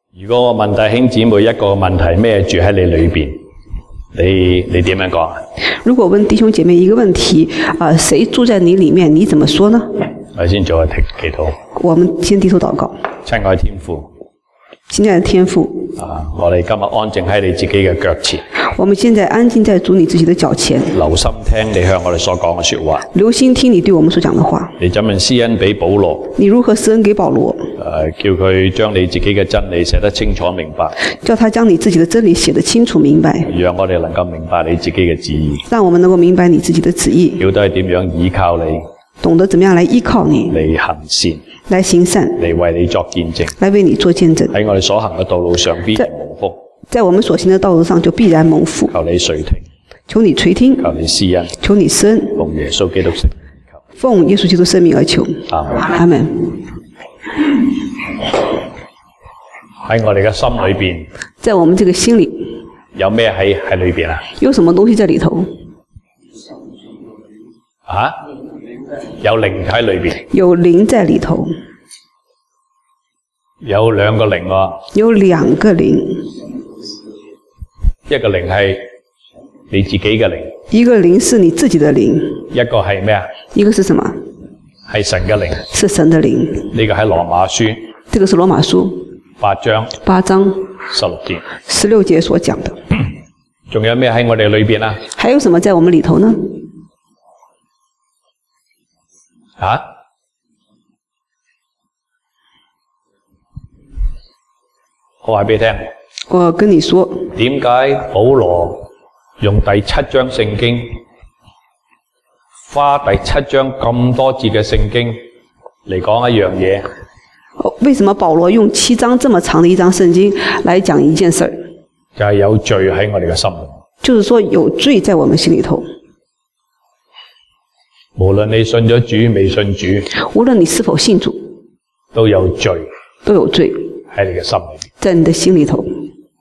如果我問弟兄姊妹一個問題，咩住喺你裏邊，你點樣講？ 如果問弟兄姐妹一個問題，誰住在你裡面，你怎麼說呢？ 我先做個祈禱。 我們先低頭禱告。 親愛天父， 親愛的天父， 我哋今日安靜喺你自己嘅腳前。 我們現在安靜在主你自己的腳前， 留心聽你向我哋所講嘅說話。 留心聽你對我們所講的話。 你怎樣施恩俾保羅？ 你如何施恩給保羅？ 叫佢將你自己嘅真理寫得清楚明白。 叫他將你自己的真理寫得清楚明白。 讓我哋能夠明白你自己嘅旨意。 讓我們能夠明白你自己的旨意。 曉得係點樣依靠你。 懂得怎麼樣來依靠你。 嚟行善。 來行善。 嚟為你作見證。 來為你做見證。 喺我哋所行嘅道路上必然蒙福。在我們所行的道路上就必然蒙福。 求你垂聽。 求你垂聽。 求你施恩。 求你施恩。 奉耶穌基督聖名求。 奉耶穌基督聖名而求。阿門。 喺我哋嘅心裏邊， 在我們這個心裏有咩喺裏邊啊？ 有什麼東西在裏頭？ 啊？有靈喺裏邊。 有靈在裏頭。 有兩個靈喎。 有兩個靈。 一個靈係你自己嘅靈。 一個靈是你自己的靈。 一個係咩啊？ 一個是什麼？ 係神嘅靈。 是神的靈。 呢個喺羅馬書。 這個是羅馬書。 8章16節。 16節所講的。 仲有咩喺我哋裏邊啊？ 還有什麼在我們裏頭呢？ 啊？我話俾你聽。 我跟你說。 點解保羅用第7章聖經，花第7章咁多節嘅聖經嚟講一樣嘢？ 為什麼保羅用7章這麼長的一章聖經來講一件事？ 就係有罪喺我哋嘅心裏。 就是說有罪在我們心裏頭。 無論你信咗主未信主， 無論你是否信主， 都有罪。 都有罪喺你嘅心裏。 在你的心裏頭。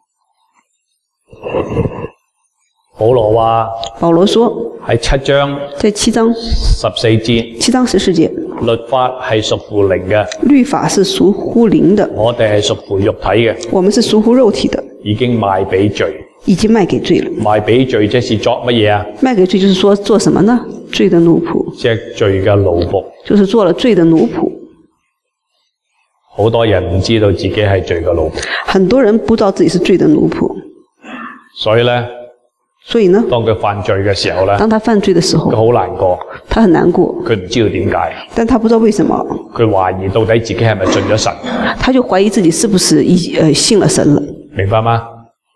保羅話。 保羅說。 喺7章。 在7章 14節。 7章14節。 律法係屬乎靈嘅。 律法是屬乎靈的。 我哋係屬乎肉體嘅。 我們是屬乎肉體的。 已經賣俾罪。 已經賣給罪了。 賣俾罪即是作乜嘢啊？ 賣給罪就是說做什麼呢？罪的奴僕。 即係罪嘅奴僕。 就是做了罪的奴僕。 好多人唔知道自己係罪嘅奴僕。 很多人不知道自己是罪的奴僕。 所以呢，當佢犯罪嘅時候呢， 當他犯罪的時候， 佢好難過， 他很難過， 佢唔知道點解， 但他不知道為什麼， 佢懷疑到底自己係咪信咗神， 他就懷疑自己是不是信了神了， 明白嗎？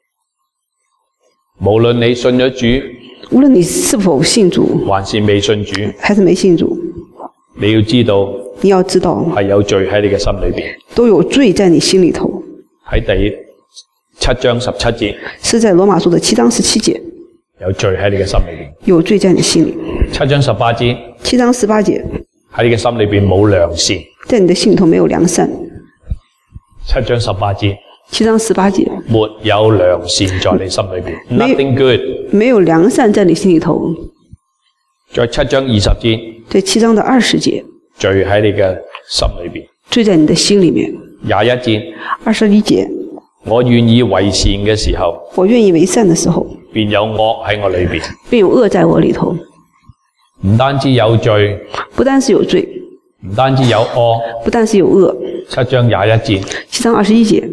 無論你信咗主， 無論你是否信主， 還是未信主， 還是沒信主， 你要知道係有罪喺你嘅心裏邊， 都有罪在你心裏頭。 喺第7章17節， 是在羅馬書的7章17節。 有罪喺你嘅心裏邊， 有罪在你心裏。 7章18節 ，7章18節， 喺你嘅心裏邊冇良善， 在你的心裏頭沒有良善。 7章18節 ，7章18節， 沒有良善在你心裏邊 ，nothing good， 沒有良善在你心裏頭。 在7章20節， 在7章的20節， 罪喺你嘅心裏邊， 罪在你的心裏面。 21節 ，21節， 我願意為善嘅時候， 我願意為善的時候， 便有惡喺我裏邊， 便有惡在我裏頭。 唔單止有罪， 不單是有罪， 唔單止有惡， 不單是有惡。 7章21節 ，7章21節，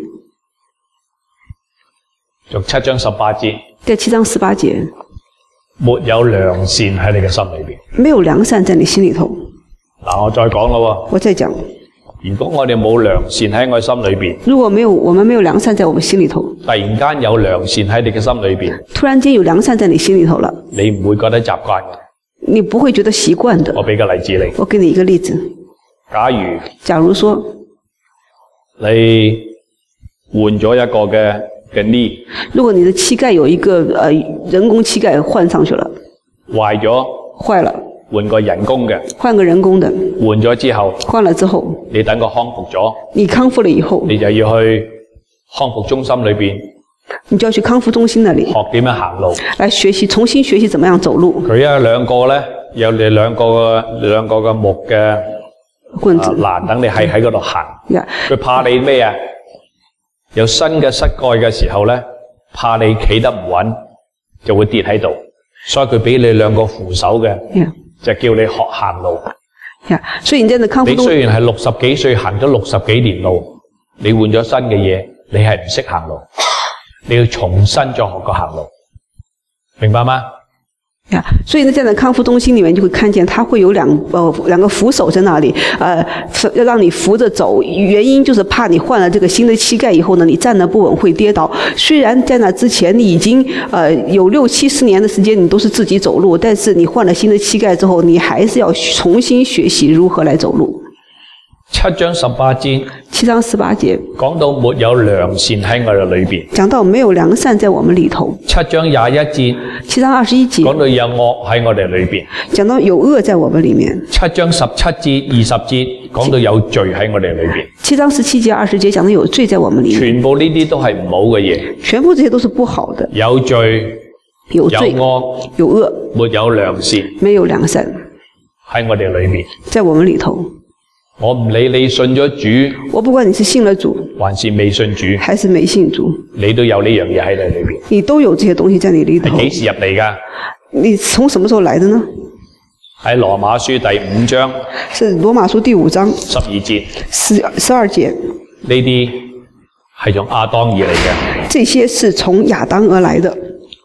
仲7章18節， 在7章18節， 沒有良善喺你嘅心裏邊， 沒有良善在你心裏頭。 嗱，我再講咯， 我再講。 如果我哋冇良善喺我心裏邊， 如果我們沒有良善在我們心裏頭， 突然間有良善喺你嘅心裏邊， 突然間有良善在你心裏頭了， 你唔會覺得習慣嘅， 你不會覺得習慣的。 我俾個例子你， 我給你一個例子。假如說你換咗一個嘅 knee， 如果你的膝蓋有一個人工膝蓋換上去了，壞了。 換個人工嘅， 換個人工的， 換咗之後， 換了之後， 你等佢康復咗， 你康復了以後， 你就要去康復中心裏邊， 你就要去康復中心那裡學點樣行路， 來學習，重新學習怎麼樣走路。 佢有兩個咧，有你兩個嘅木嘅棍子欄等你喺嗰度行，佢怕你咩啊？ 有新嘅膝蓋嘅時候咧，怕你企得唔穩，就會跌喺度，所以佢俾你兩個扶手嘅，就叫你學行路。 所以你真的康復你雖然係60幾歲行咗60幾年路，你換咗新嘅嘢，你係唔識行路，你要重新再學個行路，明白嗎？ 所以呢，在那康復中心裡面就會看見，它會有兩個扶手在那裡，要讓你扶着走。原因就是怕你換了這個新的膝蓋以後呢，你站得不穩會跌倒。雖然在那之前你已經有60、70年的時間，你都是自己走路，但是你換了新的膝蓋之後，你還是要重新學習如何來走路。 7章18節 ，7章18節講到沒有良善喺我哋裏邊， 講到沒有良善在我們裡頭。 7章21節 ，7章21節講到有惡喺我哋裏邊， 講到有惡在我們裡面。 7章17節20節講到有罪喺我哋裏邊。 7章17節20節講到有罪在我們裡面。 全部呢啲都係唔好嘅嘢， 全部這些都是不好的。 有罪， 有罪， 有惡， 有惡， 沒有良善， 沒有良善喺我哋裏邊， 在我們裡頭。 我唔理你信咗主， 我不管你是信了主， 還是未信主， 還是沒信主， 你都有呢樣嘢喺你裏邊。 你都有這些東西在你裡頭。 係幾時入嚟㗎？ 你從什麼時候來的呢？ 喺羅馬書第5章， 是羅馬書第5章 12節 ，12節。 呢啲係從亞當而嚟嘅。 這些是從亞當而來的。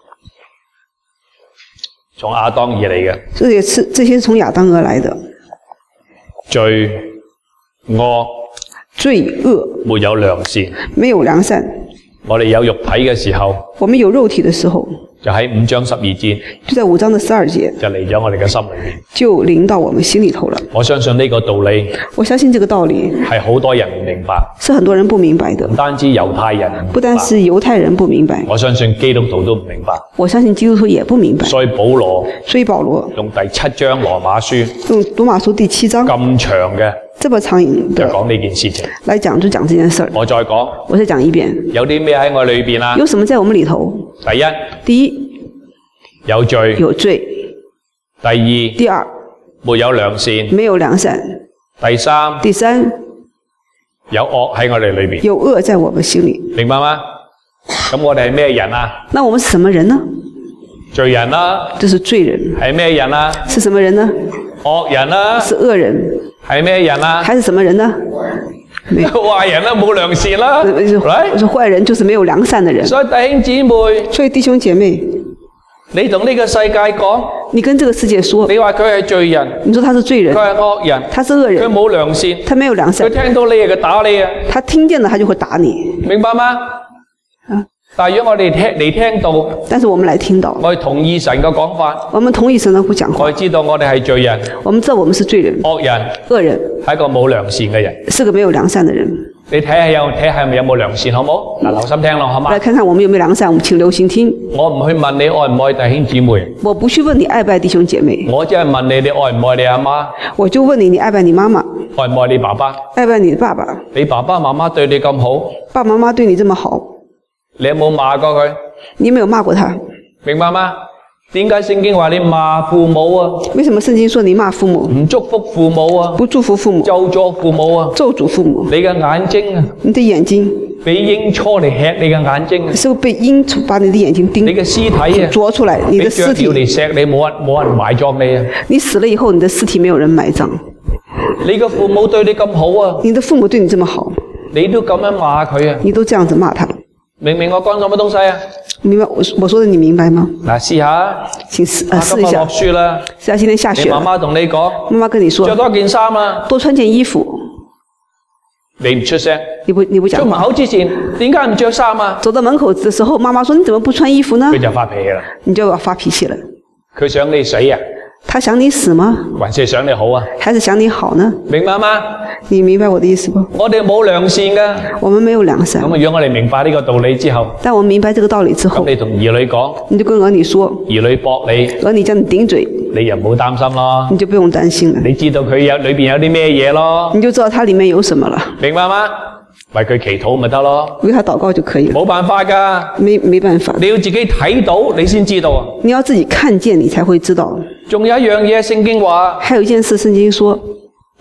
從亞當而嚟嘅。 這些是從亞當而來的。 罪惡， 罪惡， 沒有良善， 沒有良善。 我哋有肉體嘅時候， 我們有肉體的時候， 就喺5章12節， 就在5章的12節， 就嚟咗我哋嘅心裏面， 就臨到我們心裡頭了。 我相信呢個道理， 我相信這個道理係好多人唔明白， 是很多人不明白的。 唔單止猶太人唔明白， 不單是猶太人不明白， 我相信基督徒都唔明白。 我相信基督徒也不明白。 所以保羅用第7章羅馬書， 用羅馬書第7章咁長嘅， 這麼長的就講呢件事情， 來講就講這件事。 我再講， 我再講一遍， 有啲咩喺我裏邊啊？ 有什麼在我們裡頭？第一， 有罪； 有罪。第二， 沒有良善； 沒有良善。第三， 有惡喺我哋裏邊， 有惡在我們心裡， 明白嗎？咁我哋係咩人啊？ 那我們是什麼人呢？ 罪人啦， 這是罪人。 係咩人啊？ 是什麼人呢？ 惡人啦， 是惡人。 係咩人啊？ 還是什麼人呢？ 壞人啦，冇良善啦， 我說壞人就是沒有良善的人。 所以弟兄姊妹， 所以弟兄姐妹， 你同呢個世界講， 你跟這個世界說， 你話佢係罪人， 你說他是罪人， 佢係惡人， 他是惡人， 佢冇良善， 他沒有良善， 佢聽到你佢打你啊， 他聽見了他就會打你， 明白嗎？但如果我哋聽到， 但是我們來聽到， 我哋同意神嘅講法， 我們同意神的講話， 我哋知道我哋係罪人， 我們知道我們是罪人， 惡人，係一個冇良善嘅人， 是個沒有良善的人。 你睇下有冇良善好冇？嗱，留心聽咯，好嗎？ 來看看我們有沒有良善，我們請留心聽。 我唔去問你愛唔愛弟兄姊妹， 我不去問你愛不愛弟兄姐妹， 我只係問你愛唔愛你阿媽？ 我就問你，你愛不愛你媽媽？ 愛唔愛你爸爸？ 愛不愛你的爸爸？ 你爸爸媽媽對你咁好， 爸爸媽媽對你這麼好， 你有冇罵過佢？ 你有沒有罵過他？ 明白嗎？點解聖經話你罵父母啊？ 為什麼聖經說你罵父母？ 唔祝福父母啊？ 不祝福父母？ 咒詛父母啊？ 咒詛父母？ 你嘅眼睛啊？ 你的眼睛？ 俾鷹雛嚟吃你嘅眼睛啊？ 是不是被鷹把你的眼睛盯？ 你嘅屍體啊？ 啄出來，你的屍體？ 俾雀鳥嚟錫你，冇人埋葬你啊？ 你死了以後，你的屍體沒有人埋葬。 你嘅父母對你咁好啊？ 你的父母對你這麼好， 你都咁樣罵佢啊？ 你都這樣子罵他， 明唔明我講咗乜東西啊？ 明白我說的你明白嗎？ 嗱，試下， 請試一下。 落雪啦， 試下今天下雪。 你媽媽同你講， 媽媽跟你說， 着多件衫啊， 多穿件衣服。 你唔出聲， 你不講話。出門口之前，點解唔着衫啊？ 走到門口的時候，媽媽說你怎麼不穿衣服呢？ 佢就發脾氣啦。 你就要發脾氣了。 佢想你死啊？ 他想你死嗎？ 還是想你好啊？ 還是想你好呢？ 明白嗎？ 你明白我的意思不？ 我哋冇良善㗎。 我們沒有良善。 咁如果我哋明白呢個道理之後， 但我們明白這個道理之後， 咁你同兒女講， 你就跟兒女說， 兒女駁你， 兒女叫你頂嘴， 你又唔好擔心咯。 你就不用擔心了。 你知道佢裏邊有啲咩嘢咯？ 你就知道它裏面有什麼了。 明白嗎？為佢祈禱咪得咯， 為他禱告就可以了。 冇辦法㗎， 沒辦法。 你要自己睇到，你先知道啊。 你要自己看見，你才會知道。 仲有一樣嘢，聖經話， 還有一件事，聖經說，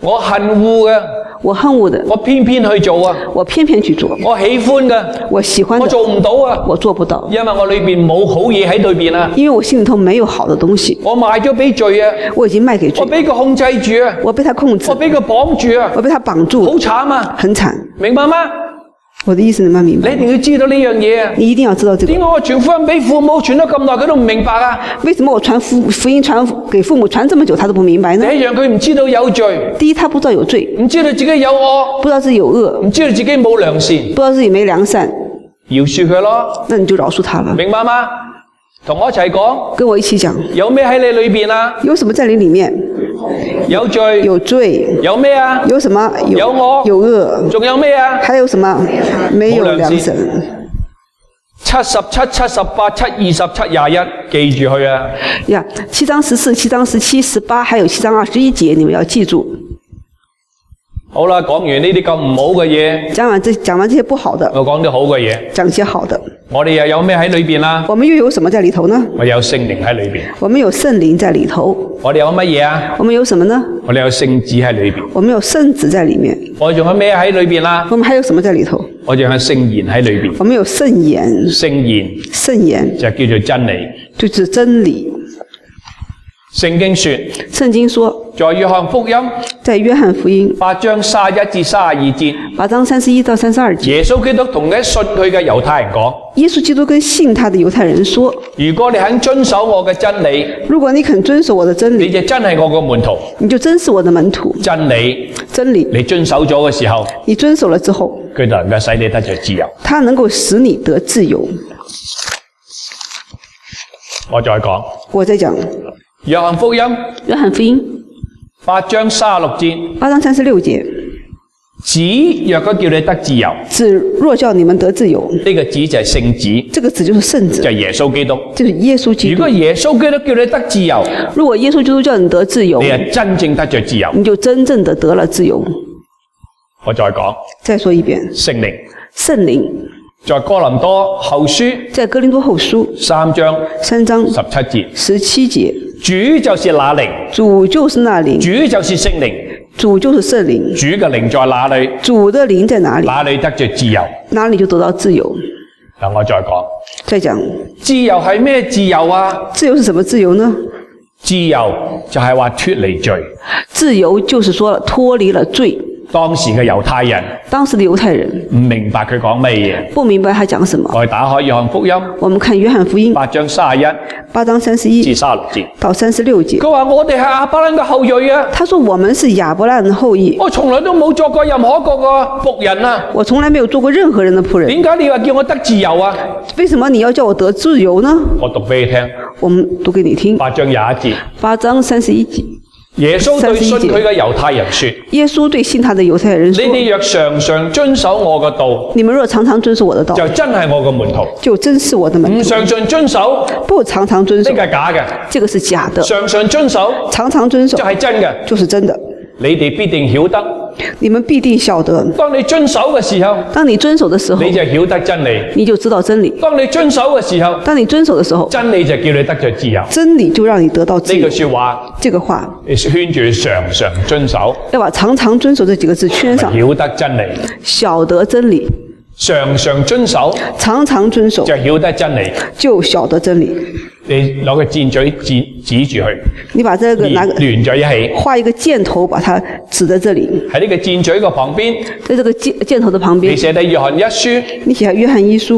我恨惡嘅， 我恨惡的， 我偏偏去做啊， 我偏偏去做。 我喜歡嘅， 我喜歡的， 我做唔到啊， 我做不到， 因為我裏邊冇好嘢喺裏邊啊， 因為我心裏頭沒有好的東西， 我賣咗俾罪啊， 我已經賣給罪， 我俾佢控制住啊， 我被他控制， 我俾佢綁住啊， 我被他綁住， 好慘啊， 很慘。 明白嗎？ 我的意思你們明白？ 你一定要知道呢樣嘢啊！ 你一定要知道這個。 點解我傳福音俾父母傳咗咁耐，佢都唔明白啊？ 為什麼我傳福音傳給父母傳這麼久，他都不明白呢？ 第一樣佢唔知道有罪， 第一他不知道有罪， 唔知道自己有惡， 不知道自己有惡， 唔知道自己冇良善， 不知道自己沒良善， 饒恕佢咯， 那你就饒恕他了。 明白嗎？同我一齊講， 跟我一起講， 有咩喺你裏邊啊？ 有什麼在你裡面？ 有罪， 有罪， 有咩啊？ 有什麼？ 有惡， 有惡， 仲有咩啊？ 還有什麼？沒有良善。 77、78、7、27、21，記住佢啊！ 呀，7章14、7章17、18，還有7章21節，你們要記住。 好啦，講完呢啲咁唔好嘅嘢， 講完這些不好的， 我講啲好嘅嘢， 講些好的。 我哋又有咩喺裏邊啊？ 我們又有什麼在裡頭呢？ 我有聖靈喺裏邊。 我們有聖靈在裡頭。 我哋有乜嘢啊？ 我們有什麼呢？ 我哋有聖子喺裏邊。 我們有聖子在裡面。 我哋仲有咩喺裏邊啊？ 我們還有什麼在裡頭？ 我哋有聖言喺裏邊。 我們有聖言。 聖言。 聖言就叫做真理。 就是真理。 聖經說。 聖經說。 在約翰福音。 在約翰福音。 8章31至32節。 8章31到32節。 耶穌基督同嗰啲信佢嘅猶太人講。 耶穌基督跟信他的猶太人說： 如果你肯遵守我嘅真理， 如果你肯遵守我的真理， 你就真係我個門徒， 你就真是我的門徒。 真理，你遵守咗嘅時候， 你遵守了之後， 佢就能夠使你得着自由。 他能夠使你得自由。 我再講， 我再講， 約翰福音8章36節 ，8章36節。 子若果叫你得自由， 子若叫你們得自由， 呢個子就係聖子， 這個子就是聖子， 就係耶穌基督， 就是耶穌基督。 如果耶穌基督叫你得自由， 如果耶穌基督叫你得自由， 你係真正得着自由， 你就真正的得了自由。 我再講， 再說一遍， 聖靈，在哥林多後書， 在哥林多後書 3章 17 節 ，17節， 主就是那靈， 主就是那靈， 主就是聖靈。 主就是聖靈， 主嘅靈在哪裏？ 主的靈在哪裏？ 哪裏得着自由？ 哪裏就得到自由。 嗱，我再講， 再講， 自由係咩自由啊？ 自由是什麼自由呢？ 自由就係話脫離罪。 自由就是說脫離了罪。 當時嘅猶太人唔明白佢講乜嘢， 不明白他講什麼。 我哋打開約翰福音， 我們看約翰福音 8章31至36節到36節。 佢話我哋係亞伯蘭嘅後裔啊。 他說我們是亞伯蘭的後裔。 我從來都冇做過任何一個僕人啊。 我從來沒有做過任何人的僕人。 點解你話叫我得自由啊？ 為什麼你要叫我得自由呢？ 我讀俾你聽。 我們讀給你聽。 8章21節。 8章31節。 耶穌對信佢嘅猶太人說： 耶穌對信他的猶太人說： 你哋若常常遵守我嘅道， 你們若常常遵守我的道， 就真係我嘅門徒， 就真是我的門徒。 唔常常遵守， 不常常遵守， 呢個係假嘅， 這個是假的。 常常遵守， 常常遵守， 就係真嘅， 就是真的。 你哋必定曉得， 你們必定曉得。 當你遵守嘅時候， 當你遵守的時候， 你就曉得真理， 你就知道真理。 當你遵守嘅時候， 當你遵守的時候， 真理就叫你得着自由。 真理就讓你得到自由。 呢句說話， 這個話， 你圈住常常遵守， 要把常常遵守這幾個字圈上， 曉得真理， 曉得真理。 常常遵守， 常常遵守， 就曉得真理， 就曉得真理。 你攞個箭嘴指住佢， 你把這個拿個連在一起， 畫一個箭頭，把它指在這裡。 喺呢個箭嘴個旁邊， 在這個箭頭的旁邊， 你寫低約翰一書， 你寫約翰一書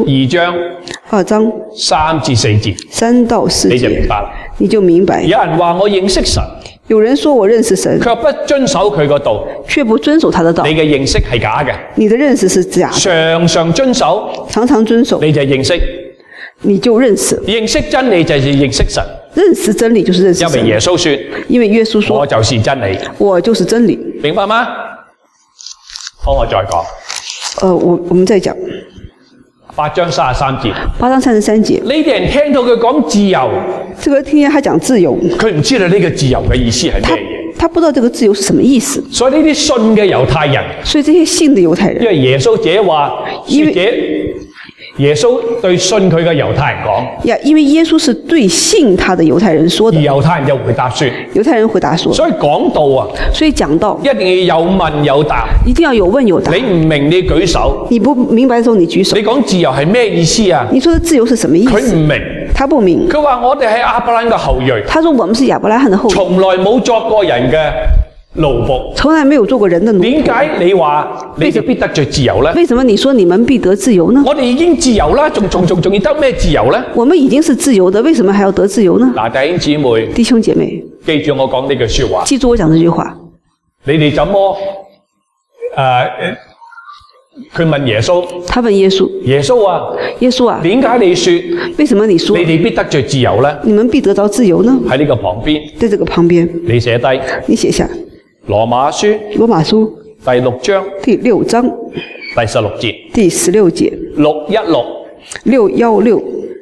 2章3至4節 ，3到4節， 你就明白啦。 你就明白。 有人話我認識神， 有人說我認識神， 卻不遵守佢個道， 卻不遵守他的道。 你嘅認識係假嘅， 你的認識是假的。 常常遵守， 常常遵守， 你就認識， 你就認識。 認識真理就係認識神。 認識真理就是認識神。 因為耶穌說，我就是真理， 我就是真理。 明白嗎？好，我再講。 我們再講。 8章33節。 8章33節。 呢啲人聽到佢講自由， 這個聽見他講自由， 佢唔知道呢個自由嘅意思係咩嘢。 他不知道這個自由是什麼意思。 所以呢啲信嘅猶太人， 所以這些信的猶太人， 因為耶穌這話， 耶穌對信佢嘅猶太人講， 呀，因為耶穌是對信他的猶太人說而的。 猶太人就回答說， 猶太人回答說， 所以講道啊， 所以講到一定要有問有答。 一定要有問有答。 你唔明你舉手， 你不明白的時候你舉手你。講自由係咩意思啊？ 你說的自由是什麼意思？ 佢唔明， 他不明。 佢話我哋係亞伯蘭嘅後裔， 他說我們是亞伯拉罕的後裔， 從來冇作過人嘅奴僕。 從來沒有做過人的奴僕。 點解你話你就必得罪自由呢？ 為什麼你說你們必得自由呢？ 我哋已經自由啦，仲要得咩自由呢？ 我們已經是自由的，為什麼還要得自由呢？ 嗱，弟兄姊妹， 弟兄姐妹， 記住我講呢句說話。 記住我講這句話。 你哋怎麼佢問耶穌， 他問耶穌， 耶穌啊， 耶穌啊， 點解你說為什麼你說你哋必得罪自由呢？ 你們必得到自由呢？ 喺呢個旁邊， 在這個旁邊， 你寫低你寫下羅馬書羅馬書第6章第6章第16節第16節 616， 616，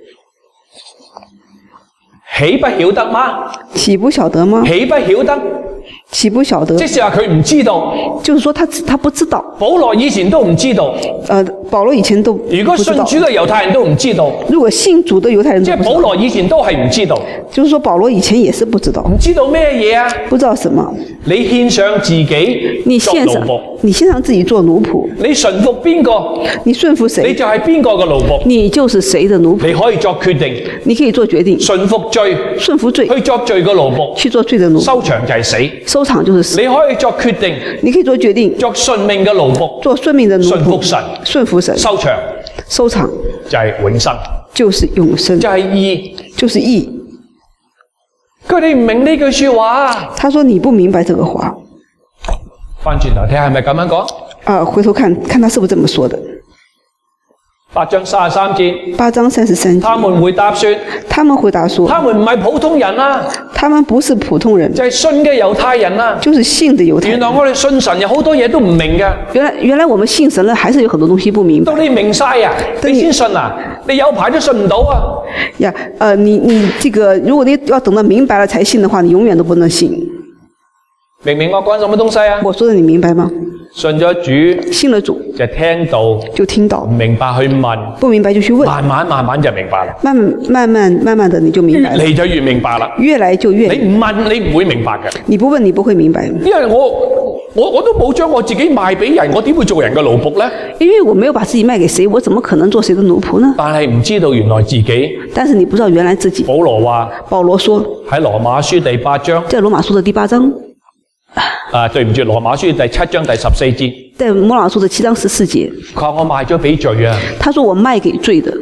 豈不曉得嗎？ 豈不曉得嗎？ 豈不曉得？ 豈不曉得？ 即是話佢唔知道， 就是說他不知道。 保羅以前都唔知道。 保羅以前都不知道。 如果信主嘅猶太人都唔知道， 如果信主的猶太人即係保羅以前都係唔知道。 就是說保羅以前也是不知道。 唔知道咩嘢啊？ 不知道什麼？ 你獻上自己作奴僕， 你獻上自己做奴僕。 你順服邊個？ 你順服誰？ 你就係邊個嘅奴僕？ 你就是誰的奴僕？ 你可以作決定。 你可以做決定。 順服罪， 順服罪， 去作罪嘅奴僕， 去做罪的奴僕， 收場就係死。 收場就是死。 你可以作決定， 你可以做決定， 作順命嘅奴僕， 做順命的奴僕， 順服神， 順服神， 收場， 收場就係永生， 就是永生， 就係義， 就是義。 佢哋唔明呢句說話。 他說你不明白這個話。 翻轉頭睇下係咪咁樣講？ 回頭看他是不是這麼說的。 8章33節。 8章33節。 他們回答說。 他們回答說。 他們唔係普通人啊。 他們不是普通人。 就係信嘅猶太人啊。 就是信的猶太人。 原來我哋信神有好多嘢都唔明㗎。 原來我們信神了，還是有很多東西不明白。 到你明晒啊，你先信啊？你有排都信唔到啊。 呀，你這個，如果你要等到明白了才信的話，你永遠都不能信。 明唔明我講什麼東西啊？ 我說的你明白嗎？ 信咗主， 信了主就聽到， 就聽到， 唔明白去問， 不明白就去問， 慢慢就明白啦。 慢慢的你就明白了， 越嚟就越明白啦。 越來就越， 你唔問你唔會明白嘅。 你不問你不會明白， 因為我都冇將我自己賣俾人，我點會做人嘅奴僕呢？ 因為我沒有把自己賣給誰，我怎麼可能做誰的奴僕呢？ 但係唔知道原來自己， 但是你不知道原來自己。 保羅話， 保羅說喺羅馬書第8章， 在羅馬書的第8章。 對唔住，羅馬書第7章第14節。 在羅馬書的7章14節。 佢話我賣咗俾罪啊。 他說我賣給罪的。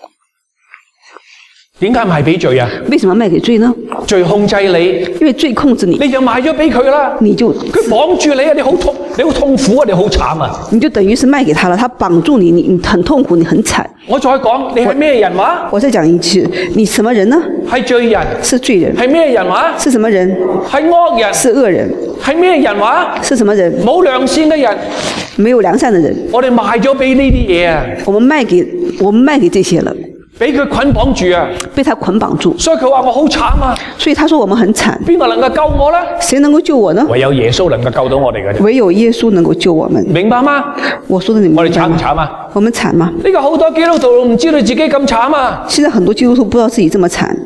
點解賣俾罪啊？ 為什麼賣給罪呢？ 罪控制你， 因為罪控制你， 你就賣咗俾佢啦。佢綁住你啊！你好痛苦啊！你好慘啊！ 你就等於是賣給他了，他綁住你，你很痛苦，你很慘。 我再講，你係咩人話？ 我再講一次，你什麼人呢？ 係罪人。 是罪人。 係咩人話？ 是什麼人？ 係惡人。 是惡人。 係咩人話？ 是什麼人？ 冇良善嘅人。 沒有良善的人。 我哋賣咗俾呢啲嘢啊！ 我們賣給這些了。 俾佢捆綁住啊！ 被他捆綁住。 所以佢話我好慘啊！ 所以他說我們很慘。 邊個能夠救我呢？ 誰能夠救我呢？ 唯有耶穌能夠救到我哋嘅啫。 唯有耶穌能夠救我們。 明白嗎？ 我說的你明白嗎？ 我哋慘唔慘啊？ 我們慘嗎？ 呢個好多基督徒唔知道自己咁慘啊！ 現在很多基督徒不知道自己這麼慘。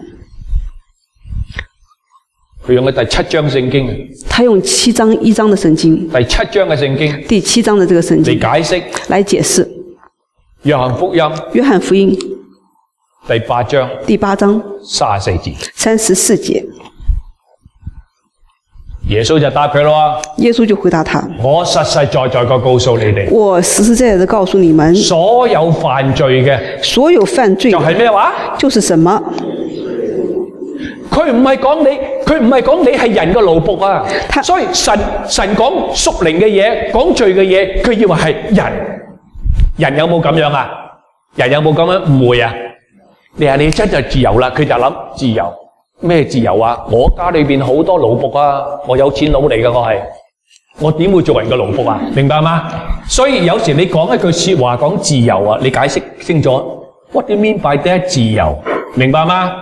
佢用嘅第7章聖經。 他用1章的聖經。 第7章嘅聖經。 第7章的這個聖經。 嚟解釋。 來解釋。 約翰福音。 約翰福音。 第8章。 第8章。 34節。 34節。 耶穌就答佢咯。 耶穌就回答他： 我實實在在嘅告訴你哋。 我實實在在的告訴你們。 所有犯罪嘅。 所有犯罪。 就係咩話？ 就是什麼？ 佢唔係講你係人嘅奴僕啊。所以神講屬靈嘅嘢，講罪嘅嘢，佢以為係人。人有冇咁樣啊？人有冇咁樣誤會啊？你話你真係自由啦，佢就諗自由咩自由啊？我家裏邊好多奴僕啊，我有錢佬嚟㗎，我點會做人嘅奴僕啊？明白嗎？所以有時你講一句說話講自由啊，你解釋清楚 What do you mean by that 自由？明白嗎？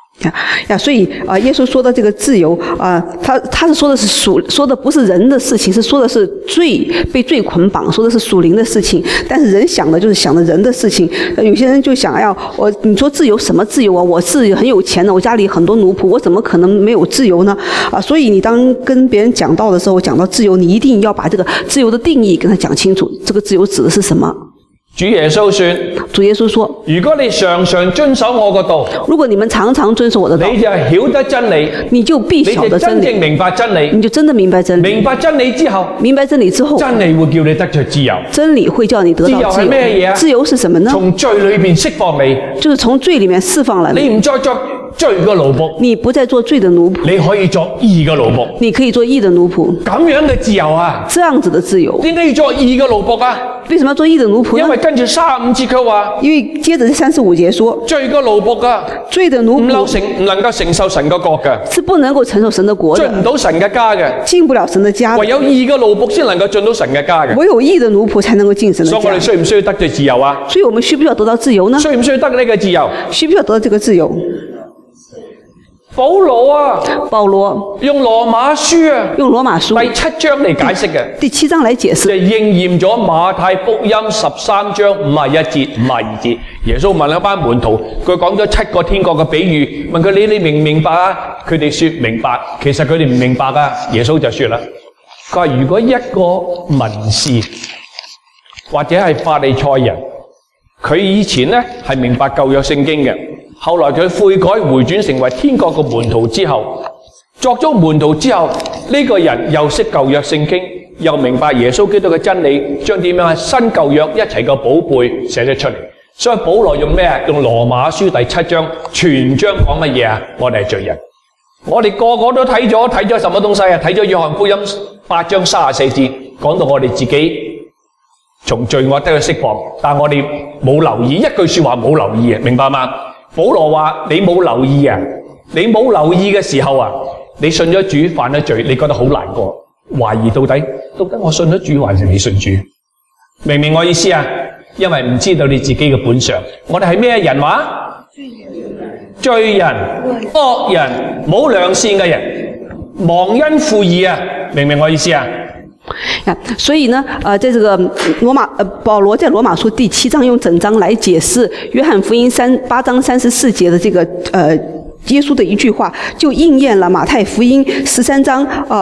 所以耶稣说的这个自由他是说的不是人的事情，是说的是被罪捆绑，说的是属灵的事情。但是人想的就是想的人的事情。有些人就想你说自由什么自由啊？我是很有钱的，我家里很多奴仆，我怎么可能没有自由呢？所以你当跟别人讲道的时候，讲到自由，你一定要把这个自由的定义跟他讲清楚，这个自由指的是什么？ 主耶穌說， 主耶穌說， 如果你常常遵守我個道， 如果你們常常遵守我的道， 你就曉得真理， 你就必曉得真理， 你就真正明白真理， 你就真的明白真理。 明白真理之後，真理會叫你得着自由。 真理會叫你得到自由。 自由係咩嘢啊？ 自由是什麼呢？ 從罪裏面釋放你， 就是從罪裡面釋放了你。 你唔再作罪嘅奴僕， 你不再做罪的奴僕， 你可以做義嘅奴僕， 你可以做義的奴僕。 咁樣嘅自由啊！ 這樣子的自由。 點解要做義嘅奴僕啊？ 為什麼要做義的奴僕呢？ 因為跟住35節佢話， 因為接着35節說， 罪嘅奴僕啊， 罪的奴僕唔能夠承受神嘅國嘅， 是不能夠承受神的國的， 進唔到神嘅家嘅， 進不了神的家的。 唯有義嘅奴僕先能夠進到神嘅家嘅， 唯有義的奴僕才能夠進神的家。 所以我哋需唔需要得到自由啊？ 所以我們需不需要得到自由呢？ 需唔需要得呢個自由？ 需不需要得到這個自由？ 保羅啊， 保羅用羅馬書啊， 用羅馬書第7章嚟解釋嘅， 第7章來解釋， 就應驗咗馬太福音13章51節、52節。耶穌問一班門徒，佢講咗7個天國嘅比喻，問佢你明唔明白啊？佢哋說明白，其實佢哋唔明白啊。耶穌就說啦，佢話如果一個文士或者係法利賽人，佢以前呢係明白舊約聖經嘅。後來佢悔改回轉成為天國嘅門徒之後，作咗門徒之後，呢個人又識舊約聖經，又明白耶穌基督嘅真理，將點樣新舊約一齊嘅寶貝寫咗出嚟。所以保羅用咩啊？用羅馬書第7章，全章講乜嘢啊？我哋係罪人。我哋個個都睇咗什麼東西啊？睇咗約翰福音8章34節，講到我哋自己從罪惡得到釋放，但我哋冇留意一句說話，冇留意啊，明白嗎？保羅話你冇留意啊，你冇留意嘅時候啊，你信咗主犯咗罪，你覺得好難過，懷疑到底我信咗主還是未信主？明唔明我意思啊？因為唔知道你自己嘅本相，我哋係咩人話？罪人、惡人、冇良善嘅人，忘恩負義啊！明唔明我意思啊？ 所以呢，在這個保羅在羅馬書第7章用整章來解釋約翰福音8章34節的這個耶穌的一句話，就應驗了馬太福音13章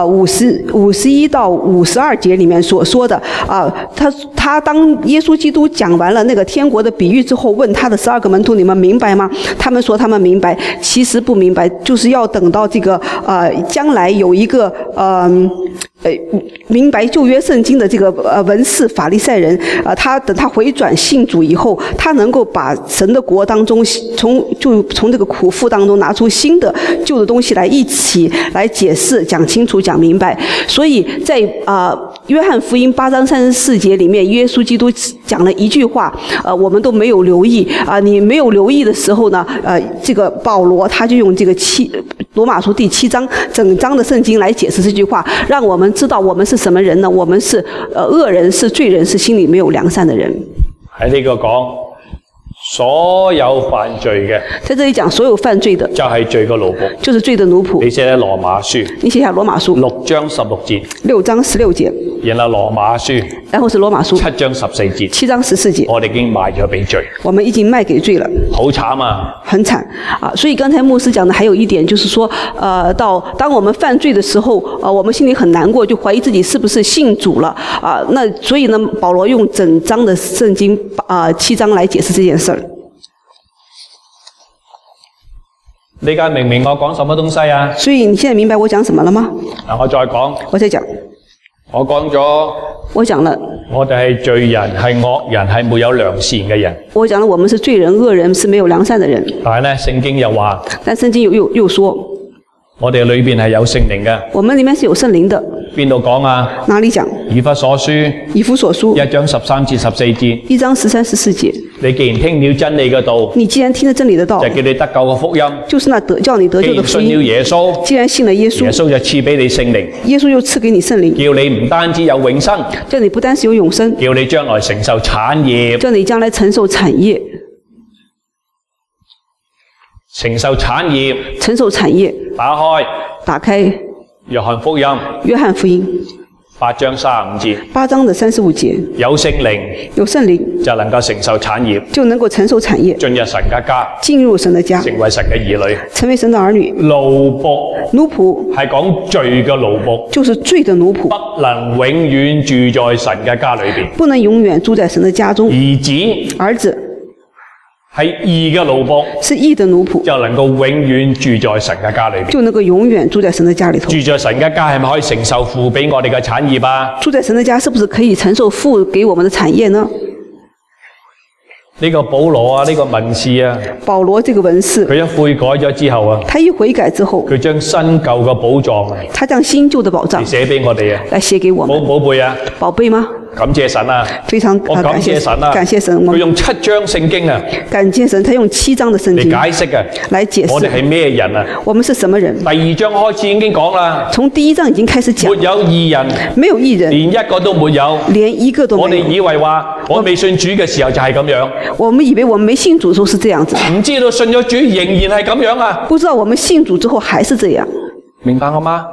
51到52節裡面所說的他當耶穌基督講完了那個天國的比喻之後，問他的12個門徒，你們明白嗎？他們說他們明白，其實不明白，就是要等到這個將來有一個明白舊約聖經的這個文士法利賽人等他回轉信主以後，他能夠把神的國當中從這個苦父當中拿出新的舊的東西來一起來解釋講清楚講明白。所以在約翰福音8章34節裡面，耶穌基督講了一句話，我們都沒有留意你沒有留意的時候呢，這個保羅他就用這個羅馬書第7章整章的聖經來解釋這句話，讓我們知道我們是什麼人呢？我們是惡人，是罪人，是心裡沒有良善的人。 喺呢個講所有犯罪嘅， 在這裡講所有犯罪的， 就係罪嘅奴僕， 就是罪的奴僕。 你寫喺羅馬書， 你寫下羅馬書 6章16節 ，6章16節， 然後羅馬書， 然後是羅馬書 7章14節 ，7章14節， 我哋已經賣咗俾罪， 我們已經賣給罪了， 好慘啊， 很慘啊！所以剛才牧師講的還有一點，就是說，當我們犯罪的時候，我們心裡很難過，就懷疑自己是不是信主了啊？那所以呢，保羅用整章的聖經7章來解釋這件事兒。 你而家明唔明我講什麼東西啊？ 所以你現在明白我講什麼了嗎？ 我再講。 我再講。 我講咗。 我講了。 我哋係罪人，係惡人，係沒有良善嘅人。 我講了，我們是罪人、惡人，是沒有良善的人。 但係呢，聖經又話。 但聖經又說。 我哋裏面係有聖靈嘅。 我們裡面是有聖靈的。 邊度講啊？ 哪裡講？ 以弗所書。 以弗所書。 1章13至14節。 1章13、14節。 你既然聽了真理嘅道。 你既然聽了真理的道。 就叫你得救嘅福音。 就是那叫你得救的福音。 既然信了耶穌。 既然信了耶穌。 耶穌就賜俾你聖靈。 耶穌又賜給你聖靈。 叫你唔單止有永生。 叫你不單是有永生。 叫你將來承受產業。 叫你將來承受產業。 承受產業， 承受產業。 打開約翰福音約翰福音 8章35節 ，8章的35節， 有聖靈， 有聖靈就能夠承受產業， 就能夠承受產業， 進入神嘅家， 進入神的家， 成為神嘅兒女， 成為神的兒女。 奴僕， 奴僕係講罪嘅奴僕， 就是罪的奴僕， 不能永遠住在神嘅家裏邊。 不能永遠住在神的家中。 兒子， 兒子係義嘅奴僕， 是義的奴僕， 就能夠永遠住在神嘅家裏邊。 就能夠永遠住在神的家裏頭。 住在神嘅家係咪可以承受父俾我哋嘅產業啊？ 住在神的家是不是可以承受父給我們的產業呢？ 呢個保羅啊，呢個文士啊， 保羅這個文士， 佢一悔改咗之後啊， 他一悔改之後， 佢將新舊嘅寶藏啊， 他將新舊的寶藏寫俾我哋啊， 來寫給我們。 寶貝啊， 寶貝嗎？ 感謝神啊！ 非常我感謝神啊！ 感謝神， 佢用7章聖經啊， 感謝神，他用7章的聖經嚟解釋啊， 來解釋我哋係咩人啊？ 我們是什麼人？ 第2章開始已經講啦， 從第1章已經開始講， 沒有義人， 沒有義人， 連一個都沒有， 連一個都沒有。 我哋以為話我未信主嘅時候就係咁樣， 我們以為我們沒信主的時候是這樣子， 唔知道信咗主仍然係咁樣啊！ 不知道我們信主之後還是這樣， 明白嗎？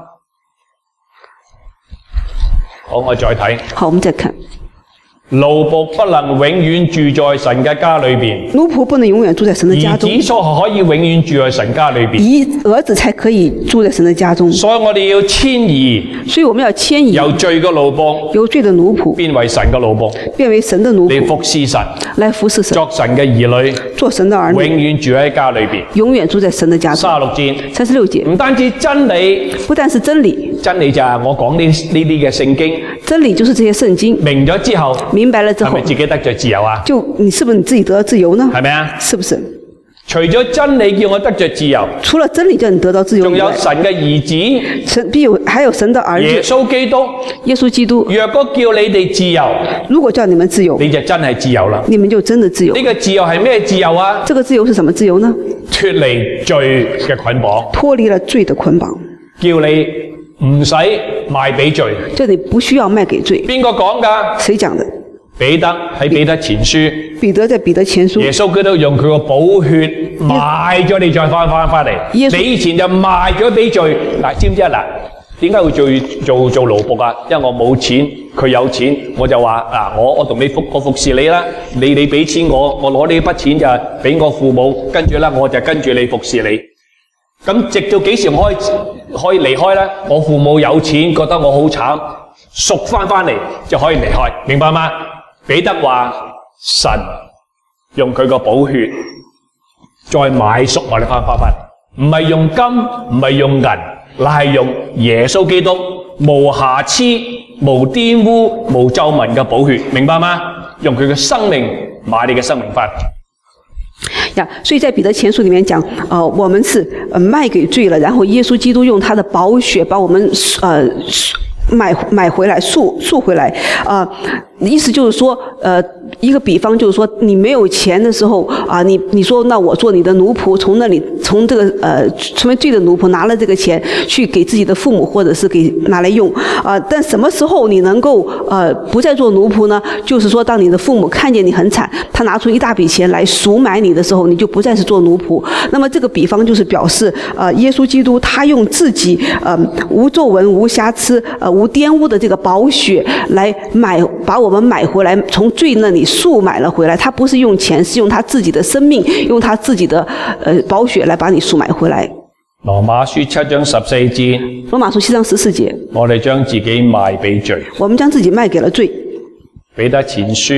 好，我再睇。 好，我們再看。 奴僕不能永遠住在神嘅家裏邊， 奴僕不能永遠住在神的家中， 兒子所可以永遠住在神家裏邊， 兒子才可以住在神的家中。 所以我哋要遷移， 所以我們要遷移， 由罪嘅奴僕， 由罪的奴僕變為神嘅奴僕， 變為神的奴僕， 嚟服侍神， 來服侍神， 作神嘅兒女， 做神的兒女， 永遠住喺家裏邊。 永遠住在神的家中。36節， 唔單止真理， 不但是真理， 真理就係我講呢啲嘅聖經， 真理就是這些聖經。 明咗之後， 明白了之後， 係咪自己得着自由啊？ 就你是不是你自己得到自由呢？ 係咪啊？ 是不是？ 除咗真理叫我得着自由， 除了真理叫你得到自由以外， 仲有神嘅兒子， 還有神的兒子耶穌基督。 耶穌基督， 若果叫你哋自由， 如果叫你們自由， 你就真係自由啦。 你們就真的自由。 呢個自由係咩自由啊？ 這個自由是什麼自由呢？ 脫離罪嘅捆綁， 脫離了罪的捆綁， 叫你唔使賣俾罪， 叫你不需要賣給罪。 邊個講㗎？ 誰講的？ 彼得喺彼得前書， 彼得在彼得前書， 耶穌基督用佢個寶血買咗你再翻嚟。你以前就賣咗俾罪，嗱，知唔知啊？嗱，點解會做奴僕啊？因為我冇錢，佢有錢，我就話嗱，我同你我服侍你啦，你俾錢我攞呢筆錢就俾我父母，跟住咧我就跟住你服侍你。咁直到幾時我可以離開咧？我父母有錢，覺得我好慘，贖翻嚟就可以離開，明白嗎？彼得話神用佢個寶血再買贖我哋翻嚟，唔係用金，唔係用銀，乃係用耶穌基督無瑕疵、無玷污、無皺紋嘅寶血，明白嗎？用佢嘅生命買你嘅生命翻嚟。 呀，所以在彼得前書裏面講，我們是賣給罪了，然後耶穌基督用他的寶血把我們買回來，贖回來，意思就是說，一個比方就是說，你沒有錢的時候啊，你說那我做你的奴僕，從這個成為罪的奴僕，拿了這個錢去給自己的父母，或者是拿來用啊，但什麼時候你能夠不再做奴僕呢？就是說，當你的父母看見你很慘，他拿出一大筆錢來贖買你的時候，你就不再是做奴僕。那麼這個比方就是表示，耶穌基督他用自己無皺紋、無瑕疵、無玷污的這個寶血來把我們買回來，從罪那裡贖買了回來。他不是用錢，是用他自己的生命，用他自己的寶血來把你贖買回來。 羅馬書7章14節， 羅馬書7章14節， 我哋將自己賣俾罪， 我們將自己賣給了罪。 彼得前書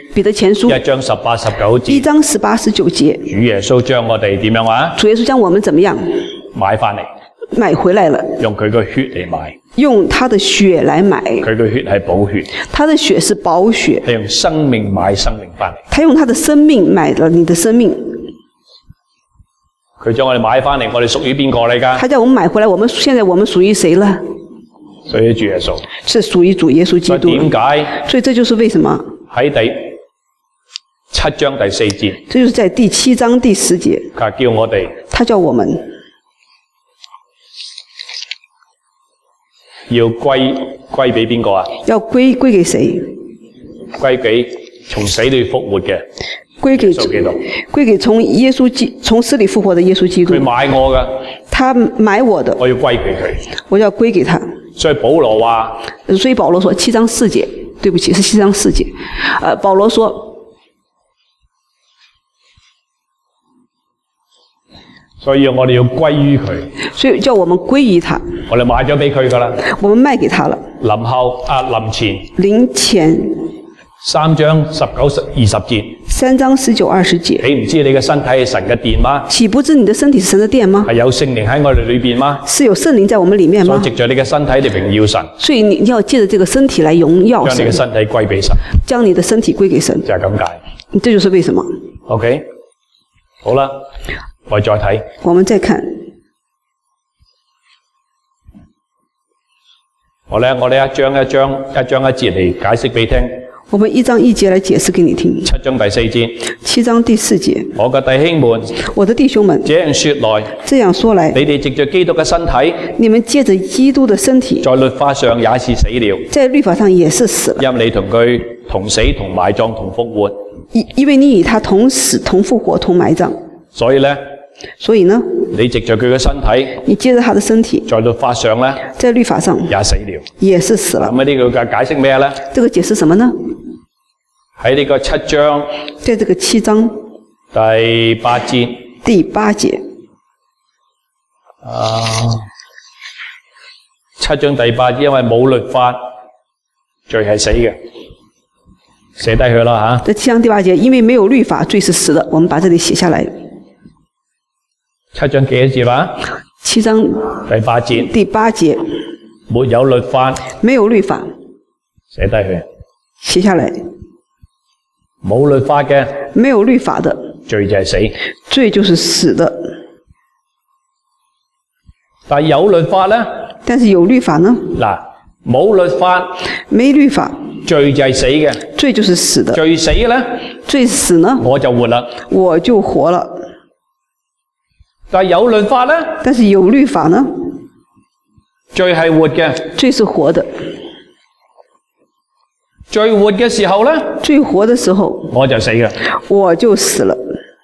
1章18、19節 ，1章18、19節， 主耶穌將我哋點樣話？ 主耶穌將我們怎麼樣？ 買翻嚟， 買回來了， 用佢個血嚟買， 用他的血來買， 佢個血係寶血， 他的血是寶血， 係用生命買生命翻嚟， 他用他的生命買了你的生命， 佢將我哋買翻嚟，我哋屬於邊個嚟㗎？ 他將我們買回來，現在我們屬於誰了？ 屬於主耶穌， 是屬於主耶穌基督。 點解？ 所以這就是為什麼喺第7章第4節， 這就是在第7章第10節， 佢叫我哋， 他叫我們要歸俾邊個啊？ 要歸給誰？ 歸給從死裏復活嘅歸給耶穌基督， 歸給從死裏復活的耶穌基督佢。買我㗎， 他買我的， 我要歸俾佢。 我要歸給他。 所以保羅話， 所以保羅說7章4節，對不起，是7章4節。保羅說， 所以我哋要歸於佢。 所以叫我們歸於他。 我哋買咗俾佢㗎啦。 我們賣給他了。 臨前臨前 3章19、20節。 3章19、20節。 你唔知你嘅身體係神嘅殿嗎？ 豈不知你的身體是神的殿嗎？ 係有聖靈喺我哋裏邊嗎？ 是有聖靈在我們裡面嗎？ 所以藉着你嘅身體嚟榮耀神。 所以你要借着這個身體來榮耀神。 將你嘅身體歸俾神。 將你的身體歸給神。 就係咁解。 這就是為什麼。 OK， 好啦，我哋再睇。 我們再看。 我哋一章一節嚟解釋俾你聽。 我們一章一節來解釋給你聽。 7章第4節。 7章第4節。 我嘅弟兄們， 我的弟兄們， 這樣說來，你哋藉着基督嘅身體， 你們借着基督的身體， 在律法上也是死了， 在律法上也是死了， 因你同佢同死同埋葬同復活， 因為你與他同死同復活同埋葬， 所以呢，你藉着佢嘅身體， 你借着他的身體， 在律法上呢， 在律法上也死了， 也是死了。 咁呢個解釋咩呢？ 這個解釋什麼呢？ 喺呢個7章， 在這個7章第8節， 第8節 ，7章第8節，因為冇律法，罪係死嘅，寫低佢啦吓。 這7章第8節，因為沒有律法，罪是死的。我們把這裡寫下來。 7章幾多節話 ？7章第8節。 第8節， 沒有律法， 沒有律法， 寫低佢， 寫下來。 冇律法嘅， 沒有律法的， 罪就係死， 罪就是死的。 但有律法呢？ 但是有律法呢？ 嗱，冇律法， 沒律法， 罪就係死嘅， 罪就是死的。 罪死呢？ 罪死呢？ 我就活啦， 我就活了。 但有律法呢？ 但是有律法呢？ 罪係活嘅， 罪是活的。 最活嘅時候呢？ 最活的時候， 我就死嘅， 我就死了。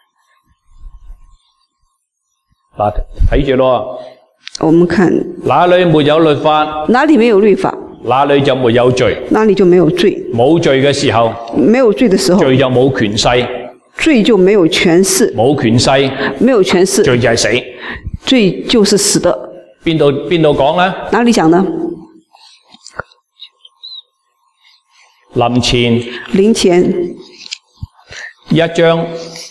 嗱，睇住咯。 我們看， 哪裏沒有律法？ 哪裏沒有律法？ 哪裏就沒有罪？ 哪裏就沒有罪？ 冇罪嘅時候， 沒有罪的時候， 罪就冇權勢， 罪就沒有權勢， 冇權勢， 沒有權勢， 罪就係死， 罪就是死的。 邊度講呢？ 哪裏講呢？ 臨前1章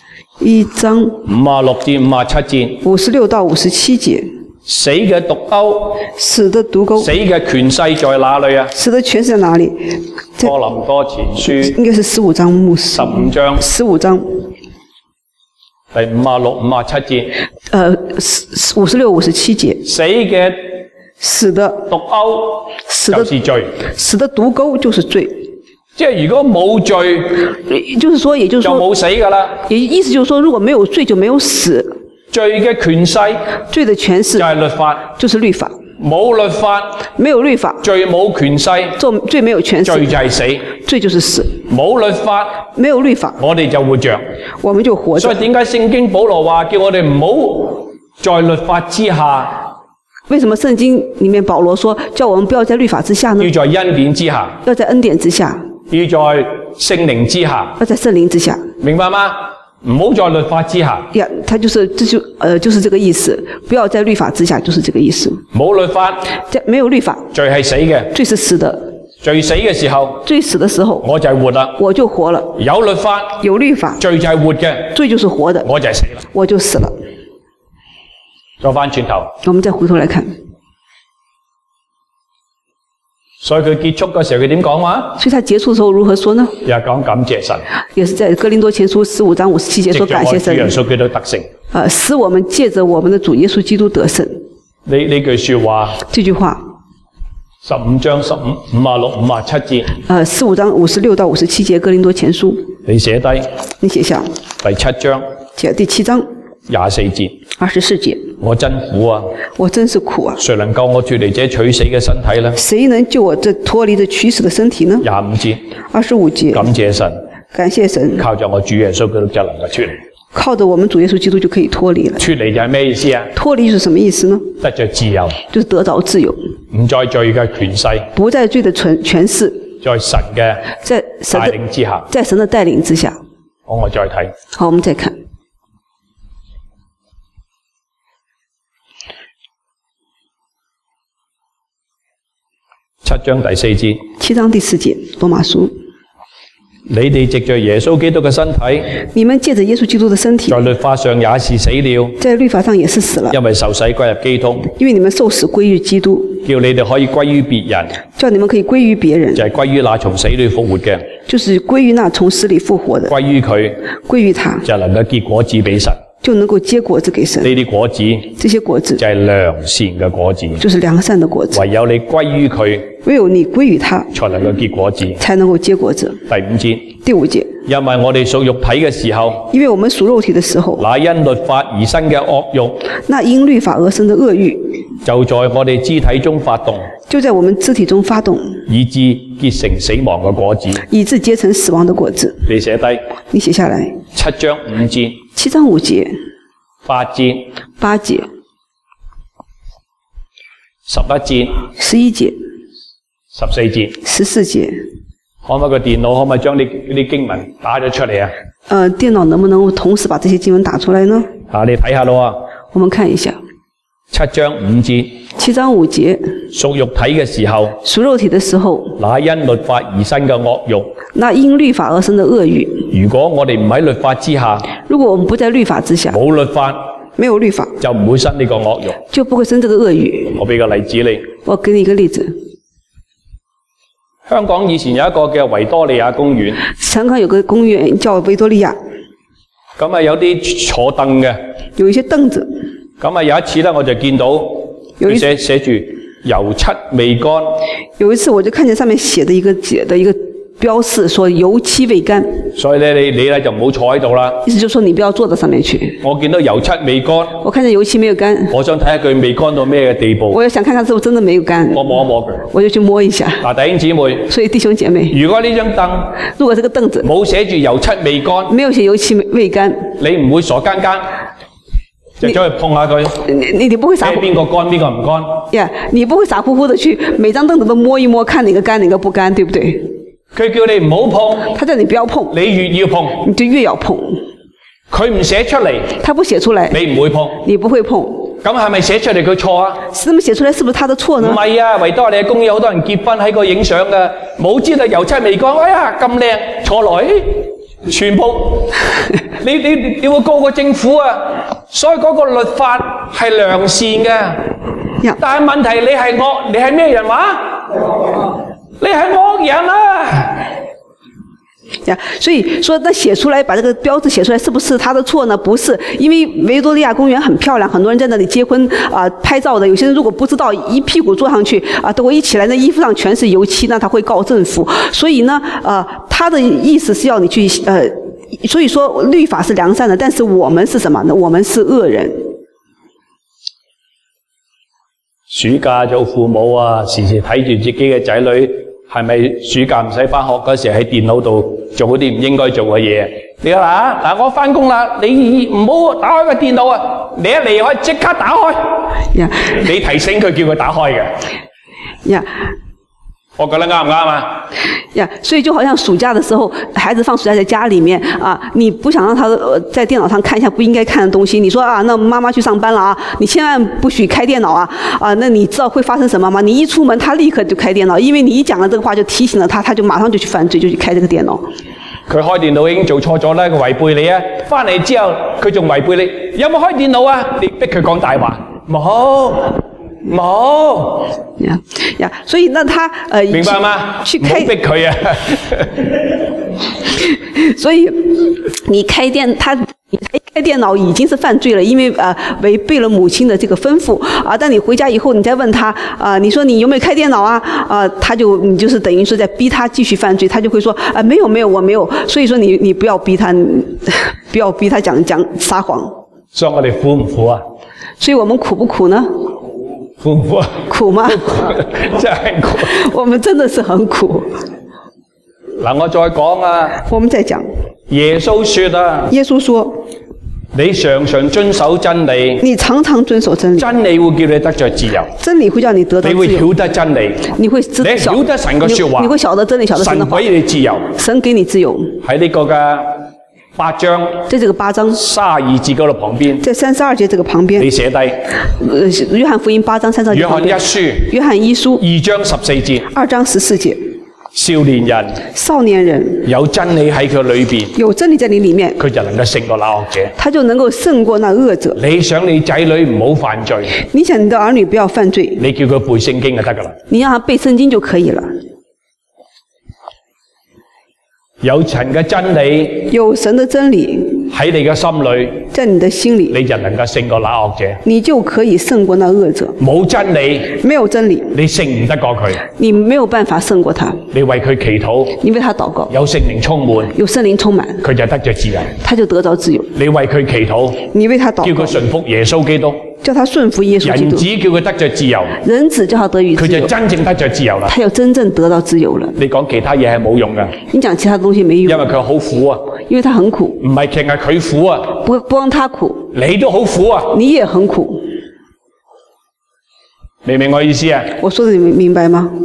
56至57節 ，56到57節， 死嘅毒鈎， 死的毒鈎， 死嘅權勢在哪裏啊？ 死的權勢在哪裏？ 哥林多前書應該是15章牧師 15章 15章第56、57節 ，56、57節，死的毒鈎就是罪， 死的毒鈎就是罪。 即係如果冇罪， 就是說，也就是說， 就冇死㗎啦。 也意思就是說，如果沒有罪，就沒有死。 罪嘅權勢， 罪的權勢就係律法， 就是律法。 冇律法， 沒有律法， 罪冇權勢， 罪沒有權勢， 罪就係死， 罪就是死。 冇律法， 沒有律法， 我哋就活着， 我們就活着。 所以點解聖經保羅話叫我哋唔好在律法之下？ 為什麼聖經裡面保羅說叫我們不要在律法之下呢？ 要在恩典之下， 要在恩典之下， 要在聖靈之下， 要在聖靈之下， 明白嗎？唔好在律法之下。 呀，他就是這個意思，不要在律法之下，就是這個意思。 冇律法， 沒有律法， 罪係死嘅， 罪是死的。 罪死嘅時候， 罪死的時候， 我就係活啦， 我就活了。 有律法， 有律法， 罪就係活嘅， 罪就是活的， 我就係死啦， 我就死了。 再翻轉頭， 我們再回頭來看。 所以佢結束嘅時候，佢點講話？ 所以他結束的時候如何說呢？ 又講感謝神， 也是在哥林多前書15章57節說感謝神。 藉着我主耶穌基督得勝。 使我們借着我們的主耶穌基督得勝。 呢句說話。 這句話。 15章56、57節。 15章56到57節哥林多前書。 你寫低。 你寫下。 第7章。 第7章。 24節。 24節。 我真苦啊！ 我真是苦啊！ 誰能救我脫離這取死嘅身體呢？ 誰能救我這脫離這取死的身體呢？ 25節。 25節。 感謝神。 感謝神， 靠着我主耶穌基督就能夠脱離。 靠着我們主耶穌基督就可以脫離了。 脱離就係咩意思啊？ 脫離是什麼意思呢？ 得着自由， 就是得着自由， 唔再罪嘅權勢， 不在罪的權勢， 在神嘅帶領之下， 在神的帶領之下。 好，我再睇。 好，我們再看 7章第4節。 7章第4節，羅馬書。 你哋藉着耶穌基督嘅身體， 你們借着耶穌基督的身體， 在律法上也是死了， 在律法上也是死了， 因為受洗歸入基督， 因為你們受死歸於基督， 叫你哋可以歸於別人， 叫你們可以歸於別人， 就係歸於那從死裏復活嘅， 就是歸於那從死裏復活的， 歸於佢， 歸於他， 就能夠結果子俾神， 就能夠結果子給神。 呢啲果子， 這些果子就係良善嘅果子， 就是良善的果子。 唯有你歸於佢， 唯有你歸於他， 才能夠結果子， 才能夠結果子。 第5節。 第5節， 因為我哋屬肉體嘅時候， 因為我們屬肉體的時候， 那因律法而生嘅惡慾， 那因律法而生的惡慾， 就在我哋肢體中發動， 就在我們肢體中發動， 以致結成死亡嘅果子， 以致結成死亡的果子。 你寫低， 你寫下來。 7章5節 7章5節 8節 8節 11節 11節 14節 14節。 可唔可以個電腦可唔可以將呢啲經文打咗出嚟啊？ 電腦能不能同時把這些經文打出來呢？ 你睇下咯。 我們看一下。 7章5節。 7章5節。 屬肉體嘅時候。 屬肉體的時候。 那因律法而生嘅惡慾。 那因律法而生的惡慾。 如果我哋唔喺律法之下。 如果我們不在律法之下。 冇律法。 沒有律法。 就唔會生呢個惡慾。 就不會生這個惡慾。 我俾個例子你。 我給你一個例子。 香港以前有一個叫維多利亞公園。 香港有個公園叫維多利亞。 咁有啲坐凳嘅。有一些凳子。咁有一次呢，我就見到佢寫住油漆未乾。有一次我就看見上面寫的一個標示，說油漆未乾。所以呢，你就唔好坐喺度啦。 意思就是說你不要坐到上面去。 我見到油漆未乾。我看見油漆沒有乾。 我想睇下佢未乾到咩嘅地步。 我也想看看是不是真的沒有乾。 我摸一摸佢。 我就去摸一下。 弟兄姊妹。 所以弟兄姐妹。 如果呢張凳， 如果這個凳子冇寫住油漆未乾， 沒有寫油漆未乾， 你唔會傻更更。就走去碰下佢， 你不會傻乎， 邊個乾邊個唔乾？ 呀，你不會傻乎乎的去每張凳子都摸一摸，看哪個乾哪個不乾，對不對？ 佢叫你唔好碰， 他叫你不要碰， 你越要碰， 你就越要碰。 佢唔寫出嚟， 他不寫出來， 你唔會碰， 你不會碰。 咁係咪寫出嚟佢錯啊？ 是咁寫出來，是不是他的錯呢？唔係啊，維多利亞公園有好多人結婚喺個影相㗎，冇知道油漆未乾，哎呀咁靚，坐來。全部你會告個政府啊！所以嗰個律法係良善嘅，但係問題你係惡，你係咩人話？你係惡人啊！ 所以說，那寫出來把這個標誌寫出來，是不是他的錯呢？不是，因為維多利亞公園很漂亮，很多人在那裡結婚拍照的。有些人如果不知道，一屁股坐上去等我一起來，那衣服上全是油漆，那他會告政府。所以呢，他的意思是要你去所以說律法是良善的，但是我們是什麼呢？我們是惡人。 暑假做父母啊，時時睇住自己嘅仔女。係咪暑假唔使返學嗰時喺電腦度做嗰啲唔應該做嘅嘢？你話嗱，我返工啦，你唔好打開個電腦啊！你一離開即刻打開。你提醒佢叫佢打開嘅。我覺得啱唔啱啊？ 所以就好像暑假的時候，孩子放暑假在家裡面你不想讓他在電腦上看一下不應該看的東西，你說那媽媽去上班了你千萬不許開電腦那你知道會發生什麼嗎？你一出門，他立刻就開電腦，因為你一講了這個話就提醒了他，他就馬上就去犯罪，就去開這個電腦。 佢開電腦已經做錯咗啦，佢違背你啊！返嚟之後佢仲違背你，有冇開電腦啊？你逼佢講大話，冇。 所以那他明白嗎？ 去開， 唔好逼佢啊！ 所以你開電腦已經是犯罪了，因為違背了母親的這個吩咐但你回家以後，你再問他你說你有沒有開電腦你就是等於是在逼他繼續犯罪，他就會說沒有我沒有。所以說你不要逼他，不要逼他講撒謊。 所以我哋苦唔苦啊？ 所以我們苦不苦呢？ 苦唔苦啊？ 苦嗎？ 真係苦。 我們真的是很苦。 嗱，我再講啊， 我們再講， 耶穌說啊， 耶穌說， 你常常遵守真理， 你常常遵守真理， 真理會叫你得着自由， 真理會叫你得到你會自由， 曉得真理， 你會知你曉得神嘅說話， 你會曉得真理，曉得神的話， 神俾你自由。 神給你自由。 喺呢個嘅8章在這個8章 32節嗰度旁邊， 在32節這個旁邊， 你寫低約翰福音8章32節約翰旁邊， 一書約翰一書 2章14節， 2章14節，少年人有真理喺佢裏邊， 有真理在你裡面， 佢就能夠勝過那惡者。 他就能夠勝過那惡者。 你想你仔女唔好犯罪， 你想你的兒女不要犯罪， 你叫佢背聖經就得㗎啦。 你讓他背聖經就可以了。 有神嘅真理有神的真理喺你嘅心裏， 在你的心裡， 你就能夠勝過那惡者。 你就可以勝過那惡者。 冇真理， 沒有真理， 你勝唔得過佢。 你沒有辦法勝過他。 你為佢祈禱， 你為他禱告， 有聖靈充滿， 有聖靈充滿， 佢就得着自由。 他就得着自由。 你為佢祈禱， 你為他禱告， 叫佢順服耶穌基督， 叫他順服耶穌基督。 人子叫佢得着自由， 人子叫他得於佢就自由， 真正得着自由啦。 他就真正得到自由了。 你講其他嘢係冇用㗎， 你講其他東西沒用， 因為佢好苦啊， 因為他很苦， 唔係淨係佢苦啊， 不光他苦， 你都好苦啊， 你也很苦。 明唔明我意思啊？ 我說的你明白嗎？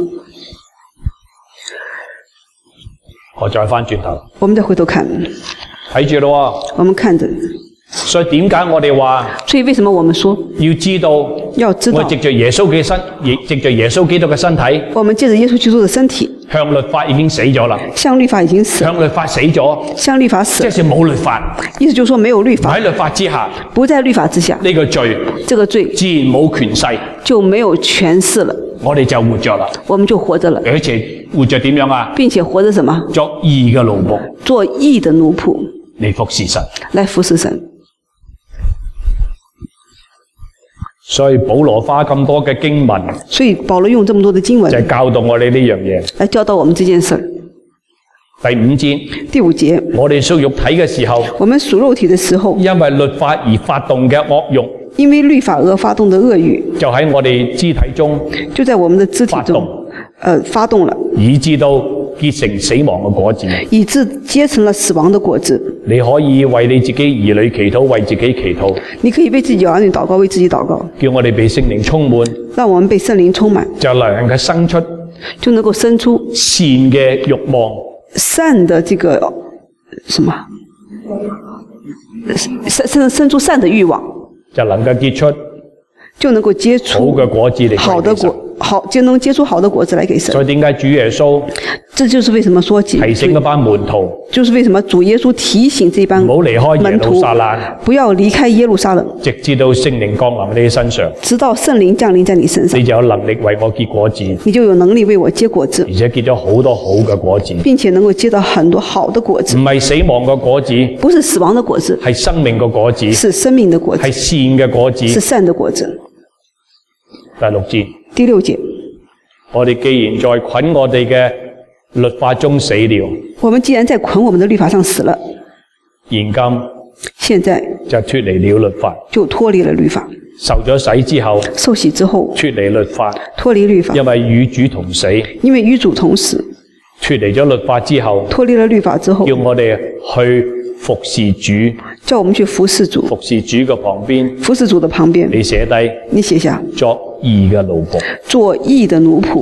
我再翻轉頭我們再回頭看， 睇住咯。 我們看着。 所以點解我哋話所以為什麼我們說要知道？ 要知道我藉着耶穌嘅身，藉着耶穌基督嘅身體， 我們借着耶穌基督的身體， 向律法已經死咗啦。 向律法已經死了， 向律法死咗， 向律法死了， 即係冇律法， 意思就是說沒有律唔法， 喺律法之下， 不在律法之下， 呢個罪這個罪自然冇權勢， 就沒有權勢了， 我哋就活着啦。 我們就活着了， 而且活着點樣啊？ 並且活着什麼？ 作義嘅奴僕， 做義的奴僕， 嚟服侍神。 來服侍神。 所以保羅花咁多嘅經文， 所以保羅用這麼多的經文就係教導我哋呢樣嘢。 來教導我們這件事。 第5節， 第5節， 我哋屬肉體嘅時候， 我們屬肉體的時候， 因為律法而發動嘅惡慾， 因為律法而發動的惡慾， 就喺我哋肢體中就在我們的肢體中發動了， 以致到結成死亡嘅果子， 以致結成了死亡的果子。 你可以為你自己兒女祈禱，為自己祈禱， 你可以為自己兒女禱告，為自己禱告， 叫我哋被聖靈充滿， 讓我們被聖靈充滿， 就能夠生出就能夠生出善嘅慾望， 善的這個什麼，生出善的慾望， 就能夠結出就能夠結出好嘅果子嚟好的果，就能結出好的果子來給神。 所以點解主耶穌這就是為什麼說提醒嗰班門徒， 就是為什麼主耶穌提醒這班唔好離開耶路撒冷， 不要離開耶路撒冷， 直至到聖靈降臨喺你身上， 直到聖靈降臨在你身上， 你就有能力為我結果子， 你就有能力為我結果子， 而且結咗好多好嘅果子， 並且能夠結到很多好的果子， 唔係死亡嘅果子， 不是死亡的果子， 係生命嘅果子， 是生命的果子， 係善嘅果子， 是善的果子。 第6節， 第6節， 我哋既然在捆我哋嘅律法中死了， 我們既然在捆我們的律法上死了， 現現在就脫離了律法， 就脫離了律法。 受咗洗之後， 受洗之後脫離律法， 脫離律法， 因為與主同死， 因為與主同死， 脫離咗律法之後， 脫離了律法之後， 叫我哋去服侍主， 叫我們去服侍主， 服侍主嘅旁邊， 服侍主的旁邊， 你寫低， 你寫下作義嘅奴僕， 做義的奴僕，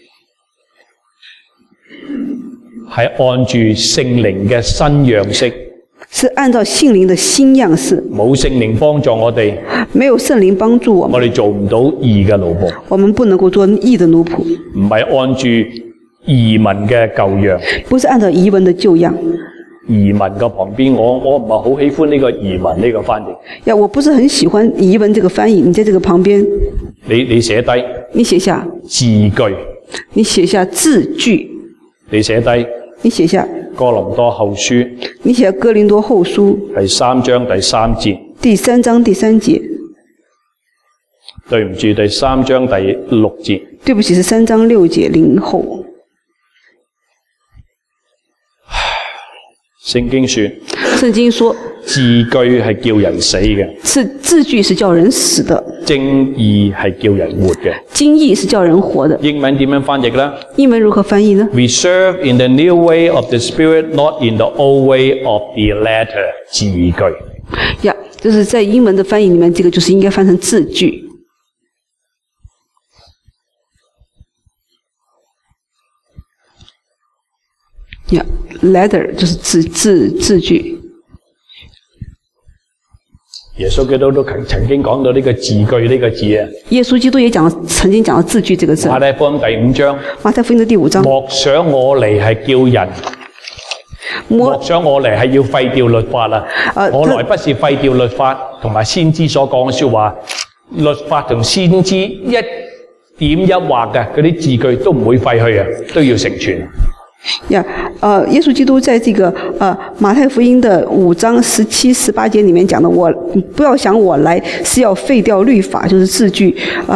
係按住聖靈嘅新樣式， 是按照聖靈的新樣式， 冇聖靈幫助我哋， 沒有聖靈幫助我們， 我哋做唔到義嘅奴僕， 我們不能夠做義的奴僕， 唔係按住儀文嘅舊樣， 不是按照儀文的舊樣。 儀文嘅旁邊，我唔係好喜歡呢個儀文呢個翻譯。 呀，我不是很喜歡儀文這個翻譯。你在這個旁邊， 你寫低， 你寫下字句， 你寫下字句， 你寫低， 你寫下哥林多後書， 你寫下哥林多後書第3章第3節， 第3章第3節， 對唔住，第3章第6節， 對不起，是3章6節0後。聖經說， 字句係叫人死嘅， 字句是叫人死的， 正義係叫人活嘅。 經義是叫人活的。 英文點樣翻譯呢？ 英文如何翻譯呢？ We serve in the new way of the Spirit, not in the old way of the letter. 字句。 呀，就是在英文的翻譯裡面，這個就是應該翻成字句。呀 ，letter 就是字句。 耶穌基督都曾經講到呢個字句呢個字啊。 耶穌基督也曾經講到字句這個字。 馬太福音第5章。 馬太福音的第5章。 莫想我嚟係叫人，莫想我嚟係要廢掉律法啦。我來不是廢掉律法同埋先知所講嘅說話，律法同先知一點一畫嘅嗰啲字句都唔會廢去啊，都要成全。 呀，耶穌基督在這個馬太福音的5章17、18節裡面講的，我不要想我來是要廢掉律法，就是字句，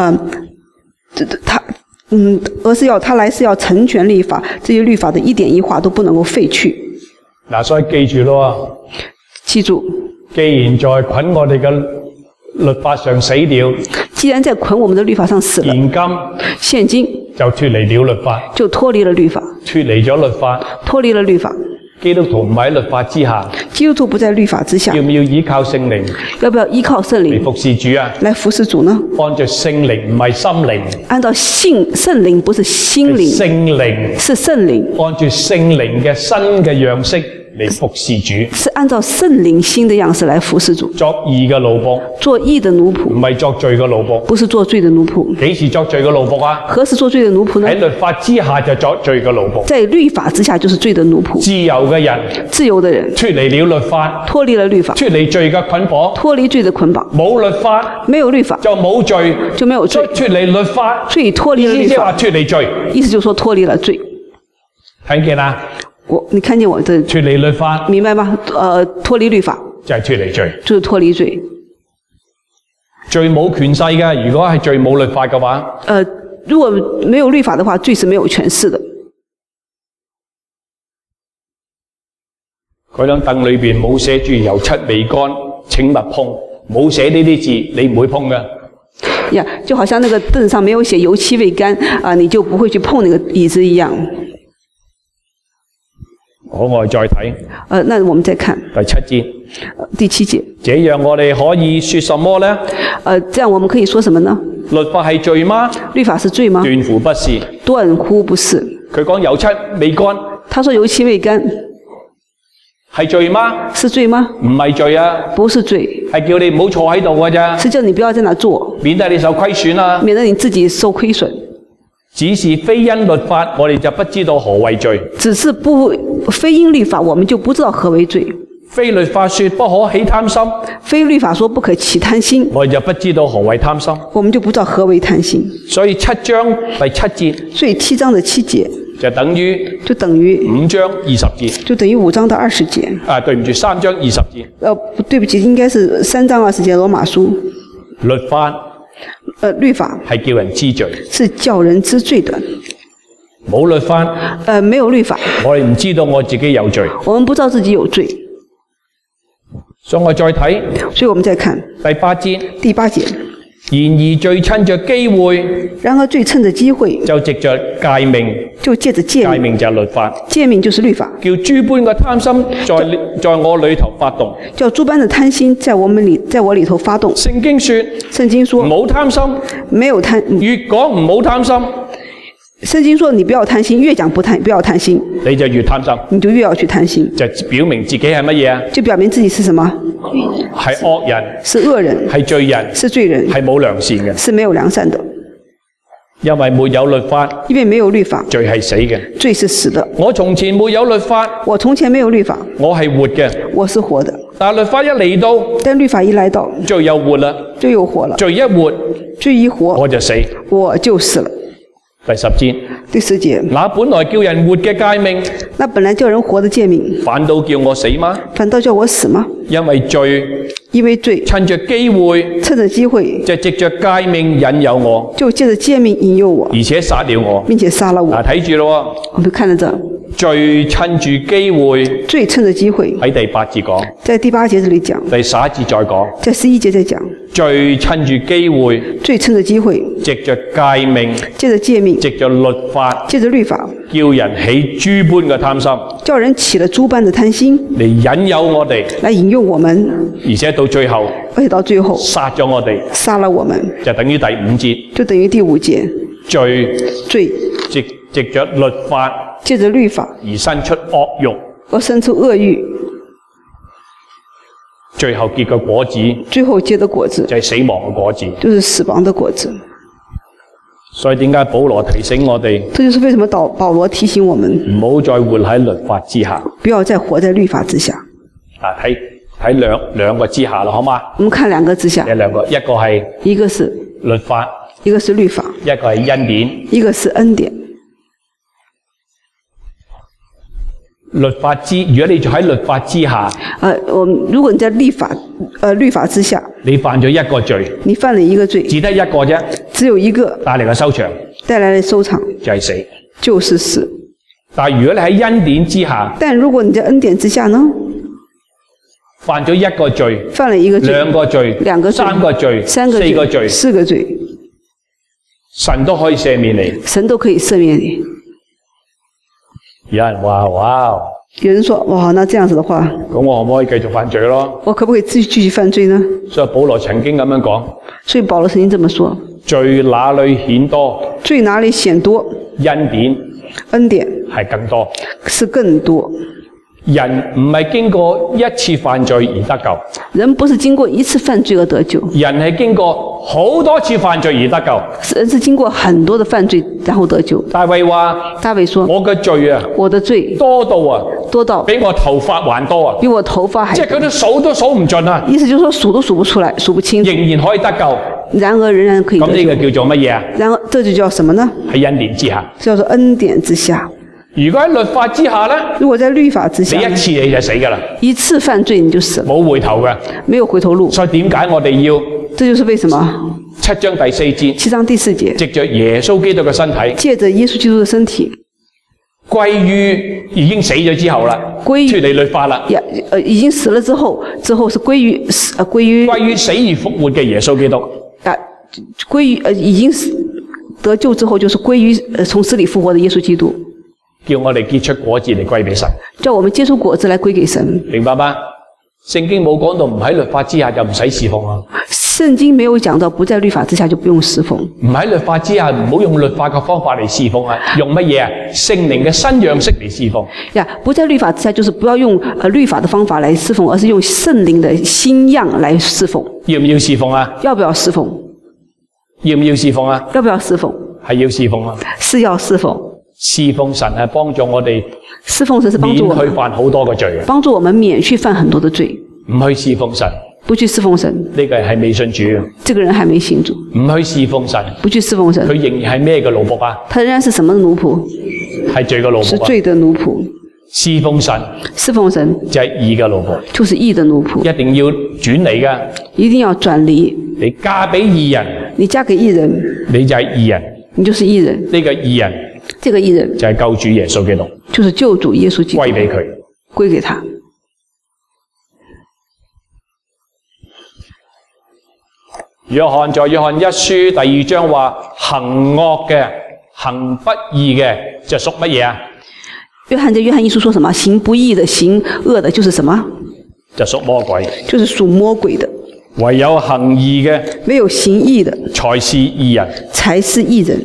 而是要他來是要成全律法，這些律法的一點一畫都不能夠廢去。 嗱，所以記住咯， 記住， 既然在捆我哋嘅律法上死了， 既然在捆我們的律法上死了，現今就脫離了律法， 就脫離了律法， 脫離咗律法， 脫離了律法。 基督徒唔喺律法之下， 基督徒不在律法之下， 要唔要依靠聖靈？ 要不要依靠聖靈嚟服侍主啊？ 來服侍主呢？ 按照聖靈唔係心靈， 按照聖靈不是心靈， 聖靈是聖靈， 按照聖靈嘅新嘅樣式嚟服侍主， 是按照聖靈新的樣式來服侍主， 作義嘅奴僕， 做義的奴僕， 唔係作罪嘅奴僕， 不是做罪的奴僕。 幾時作罪嘅奴僕啊？ 何時做罪的奴僕呢？ 喺律法之下就作罪嘅奴僕， 在律法之下就是罪的奴僕。 自由嘅人， 自由的人脫離了律法， 脫離了律法， 脫離罪嘅捆綁， 脫離罪的捆綁。 冇律法， 沒有律法就冇罪， 就沒有罪。 脫離律法， 所以脫離了律法， 意思即係話脫離罪， 意思就是說脫離了罪。 睇見啦？ 你看見我的脫離律法， 明白嗎？脫離律法就係脫離罪， 就是脫離罪。 罪冇權勢嘅，如果係罪冇律法嘅話， 如果沒有律法的話，罪是沒有權勢的。 嗰張凳裏邊冇寫住油漆未乾，請勿碰，冇寫呢啲字，你唔會碰嘅。 呀，就好像那個凳上沒有寫油漆未乾啊，你就不會去碰那個椅子一樣。 好，我哋再睇。 那我們再看第7節。 第7節。 這樣我哋可以說什麼呢？ 這樣我們可以說什麼呢？ 律法係罪嗎？ 律法是罪嗎？ 斷乎不是。 斷乎不是。 佢講油漆未乾。 他說油漆未乾。 係罪嗎？ 是罪嗎？ 唔係罪啊。 不是罪。 係叫你唔好坐喺度㗎咋。 是叫你不要在那坐。 免得你受虧損啊。 免得你自己受虧損。 只是非因律法，我哋就不知道何為罪。 只是非因律法，我們就不知道何為罪。 非律法說不可起貪心， 非律法說不可起貪心， 我哋就不知道何為貪心。 我們就不知道何為貪心。 所以7章第7節， 所以7章的7節就等於5章20節， 就等於5章的20節。 對唔住，3章20節。 對不起，應該是3章20節羅馬書。 律法。 律法係叫人知罪， 是叫人知罪的。 冇律法， 沒有律法， 我哋唔知道我自己有罪。 我們不知道自己有罪。 所以我再睇， 所以我們再看第8節。 第8節。 然而罪趁着機會， 然而罪趁着機會， 就藉着誡命， 就借着誡命， 誡命就係律法， 誡命就是律法， 叫諸般嘅貪心在我裏頭發動， 叫諸般的貪心在我裏頭發動。 聖經說，唔好貪心， 沒有貪， 越講唔好貪心。 聖經說你不要貪心，越講不要貪心， 你就越貪心， 你就越要去貪心， 就表明自己係乜嘢啊？ 就表明自己是什麼？ 係惡人， 是惡人， 係罪人， 是罪人， 係冇良善嘅， 是沒有良善的。 因為沒有律法， 因為沒有律法， 罪係死嘅， 罪是死的。 我從前沒有律法， 我從前沒有律法， 我係活嘅， 我是活的。 但律法一嚟到， 但律法一來到， 罪又活啦， 罪又活了， 罪一活， 罪一活， 我就死， 我就死了。 第10節， 第10節， 那本來叫人活嘅誡命， 那本來叫人活的誡命， 反倒叫我死嗎？ 反倒叫我死嗎？ 因為罪趁着機會，就藉着誡命引誘我， 就借着誡命引誘我， 而且殺了我， 並且殺了我。 睇住咯， 我們看着這， 罪趁住機會， 罪趁着機會， 喺第8節講， 在第8節這裡講， 第11節再講， 在11節再講， 罪趁住機會， 罪趁着機會， 藉着誡命， 借着誡命， 藉着律法， 借着律法， 叫人起諸般嘅貪心， 叫人起了諸般的貪心， 嚟引誘我哋， 來引誘我們， 而且到最後， 而且到最後殺咗我哋， 殺了我們， 就等於第5節， 就等於第5節，罪藉着律法， 借着律法而生出惡慾， 而生出惡慾， 最後結嘅果子， 最後結的果子就係死亡嘅果子， 就是死亡的果子。 所以點解保羅提醒我哋， 這就是為什麼保羅提醒我們唔好再活喺律法之下， 不要再活在律法之下。 睇兩個之下啦，好嗎？ 我們看兩個之下， 有兩個，一個係一個是律法， 一個是律法， 一個係恩典， 一個是恩典。 如果你就喺律法之下， 如果你在律法之下， 你犯咗一個罪， 你犯了一個罪， 只得一個啫， 只有一個， 帶嚟嘅收場， 帶來的收場就係死， 就是死。 但係如果你喺恩典之下， 但如果你在恩典之下呢？ 犯咗一個罪， 犯了一個罪， 兩個罪， 兩個罪， 三個罪， 三個罪， 四個罪， 四個罪， 神都可以赦免你， 神都可以赦免你。 有人話哇， 有人說哇，那這樣子的話， 咁我可唔可以繼續犯罪咯？ 我可不可以繼續犯罪呢？ 所以保羅曾經咁樣講， 所以保羅曾經這麼說： 罪哪裏顯多？ 罪哪裏顯多？ 恩典係更多， 是更多。 人唔係經過一次犯罪而得救， 人不是經過一次犯罪而得救， 人係經過好多次犯罪而得救。 人是經過很多的犯罪然後得救。 大衛話： 大衛說： 我嘅罪啊， 我的罪多到啊， 多到比我頭髮還多啊， 比我頭髮還多。 即係佢都數唔盡啊。 意思就是說數都數不出來，數不清楚， 仍然可以得救。 然而仍然可以得救。 咁呢個叫做乜嘢啊？ 然而這就叫什麼呢？ 喺恩典之下， 叫做恩典之下。 如果喺律法之下呢？ 如果在律法之下， 你一次你就死㗎啦， 一次犯罪你就死了， 冇回頭嘅， 沒有回頭路。 所以點解我哋要？ 這就是為什麼 7章第4節， 7章第4節， 藉着耶穌基督嘅身體， 借着耶穌基督的身體， 歸於已經死咗之後啦，脫離律法啦， 已經死了之後是歸於死而復活嘅耶穌基督， 歸於已經得救之後就是歸於從死裏復活的耶穌基督。 叫我哋結出果子嚟歸俾神， 叫我們結出果子來歸給神， 明白嗎？聖經冇講到唔喺律法之下就唔使侍奉啊。 聖經沒有講到不在律法之下就不用侍奉。 唔喺律法之下，唔好用律法嘅方法嚟侍奉啊，用乜嘢啊？聖靈嘅新樣式嚟侍奉。 不在律法之下，就是不要用律法的方法來侍奉，而是用聖靈的新樣來侍奉。 要唔要侍奉啊？ 要不要侍奉？ 要唔要侍奉啊？ 要不要侍奉？ 係要侍奉啊。 是要侍奉。 侍奉神係幫助我哋， 侍奉神是幫助我們免去犯好多嘅罪嘅， 幫助我們免去犯很多的罪。 唔去侍奉神， 不去侍奉神， 呢個係未信主嘅。 這個人還沒信主。 唔去侍奉神， 不去侍奉神， 佢仍然係咩嘅奴僕啊？ 他仍然是什麼奴僕？ 係罪嘅奴僕。 是罪的奴僕。 侍奉神， 侍奉神就係義嘅奴僕， 就是義的奴僕。 一定要轉離㗎， 一定要轉離。 你嫁俾義人， 你嫁給義人， 你就係義人， 你就是義人。 呢個義人， 這個義人就係救主耶穌基督， 就是救主耶穌基督， 歸俾佢， 歸給他。 約翰在約翰一書第2章話：行惡嘅、行不義嘅，就屬乜嘢啊？ 約翰在約翰一書說什麼？行不義的、行惡的，就是什麼？ 就屬魔鬼， 就是屬魔鬼的。 唯有行義嘅， 唯有行義的， 才是義人， 才是義人。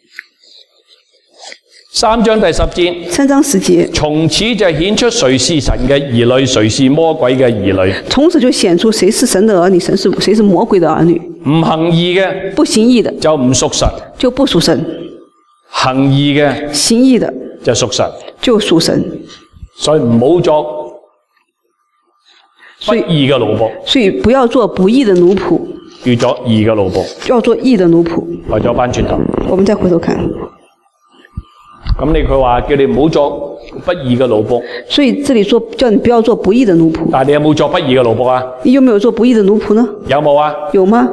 3章第10節 ，3章10節， 從此就顯出誰是神嘅兒女，誰是魔鬼嘅兒女。 從此就顯出誰是神的兒女，誰是魔鬼的兒女。 唔行義嘅， 不行義的就唔屬神， 就不屬神； 行義嘅， 行義的就屬神， 就屬神。 所以唔好作不義嘅奴僕。 所以不要做不義的奴僕， 要做義嘅奴僕。 要做義的奴僕。 為咗翻轉頭， 我們再回頭看。 咁佢話叫你唔好作不義嘅奴僕， 所以這裡說叫你不要做不義的奴僕。 但係你有冇做不義嘅奴僕啊？ 你有沒有做不義的奴僕呢？ 有冇啊？ 有嗎？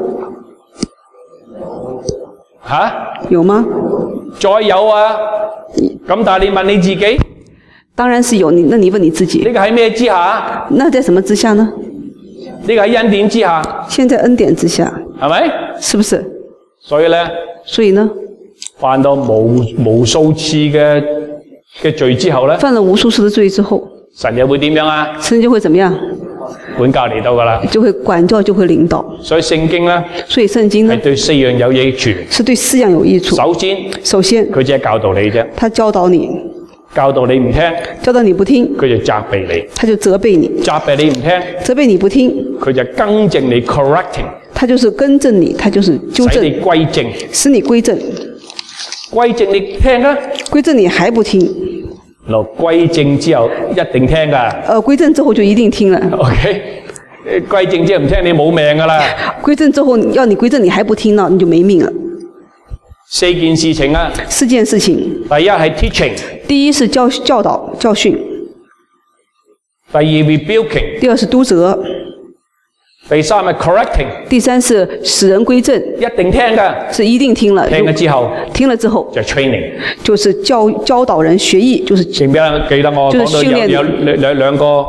吓？ 有嗎？ 再有啊？咁但係你問你自己， 當然是有，那你問你自己， 呢個喺咩之下？ 那在什麼之下呢？ 呢個喺恩典之下， 現在恩典之下， 係咪？ 是不是？ 所以呢，犯到無數次嘅罪之後呢， 犯了無數次的罪之後， 神又會點樣啊？ 神就會怎麼樣？ 管教嚟到㗎啦， 就會管教，就會領導。 所以聖經呢，係對4樣有益處， 是對4樣有益處。首先， 佢只係教導你啫， 他教導你。 教導你唔聽， 教導你不聽， 佢就責備你； 他就責備你， 責備你唔聽， 責備你不聽， 佢就更正你 correcting， 他就是更正你，他就是糾正， 使你歸正， 使你歸正， 歸正你聽啊， 歸正你還不聽， 嗱歸正之後一定聽㗎， 歸正之後就一定聽了 ，OK， 歸正之後唔聽你冇命㗎啦， 歸正之後要你歸正你還不聽呢，你就沒命了。 4件事情啊 ，4件事情。 第一係 teaching， 第一是教導教訓， 第二 rebuking， 第二是督責， 第三係 correcting， 第三是使人歸正， 一定聽㗎， 是一定聽了， 聽咗之後就 training， 就是教導人學藝，就是記得我講到有兩個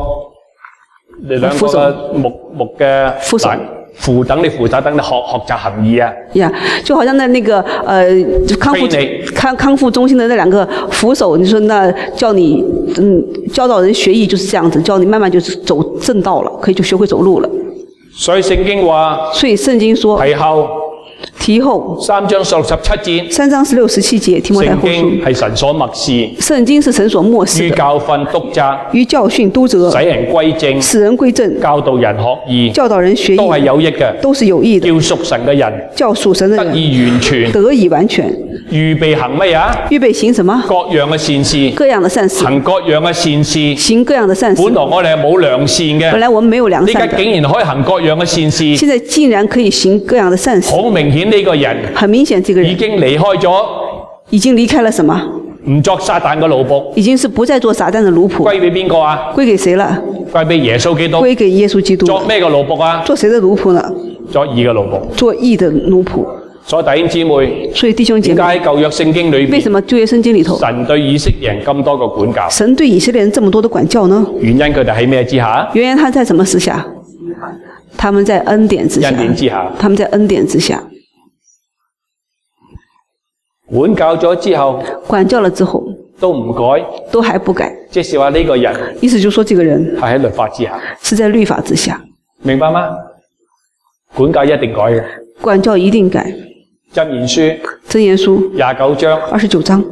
木嘅扶手。 扶等你學習含義啊！ 就好像那個康復中心的那2個扶手，你說那叫你教導人學藝就是這樣子，教你慢慢就是走正道了，可以就學會走路了。 所以聖經話，提後3章17節 ，3章16、17節，提摩太後書。 聖經係神所默示， 聖經是神所默示的， 於教訓督責， 於教訓督責， 使人歸正， 使人歸正， 教導人學義， 教導人學義， 都係有益嘅， 都是有益的， 叫屬神嘅人， 叫屬神的人得以完全， 得以完全， 預備行乜嘢？ 預備行什麼？ 各樣嘅善事， 各樣的善事， 行各樣嘅善事， 行各樣的善事。 本來我哋係冇良善嘅， 本來我們沒有良善的， 而家竟然可以行各樣嘅善事， 現在竟然可以行各樣的善事， 好明顯呢個人， 很明顯這個人已經離開咗， 已經離開了什麼？ 唔作撒旦嘅奴僕， 已經是不再做撒旦的奴僕。 歸俾邊個啊？ 歸給誰了？ 歸俾耶穌基督。 歸給耶穌基督。 作咩嘅奴僕啊？ 做誰的奴僕呢？ 作義嘅奴僕。 做義的奴僕。 所以弟兄姊妹， 所以弟兄姐妹， 點解喺舊約聖經裏邊， 為什麼舊約聖經裏頭， 神對以色列人咁多個管教？ 神對以色列人這麼多的管教呢？ 原因佢哋喺咩之下？ 原因他在什麼之下？他們在恩典之下。 恩典之下。 他們在恩典之下。 管教咗之後， 管教了之後都唔改， 都還不改， 即是話呢個人， 意思就是說這個人係喺律法之下， 是在律法之下， 明白嗎？管教一定改嘅， 管教一定改。 箴言書29章 29章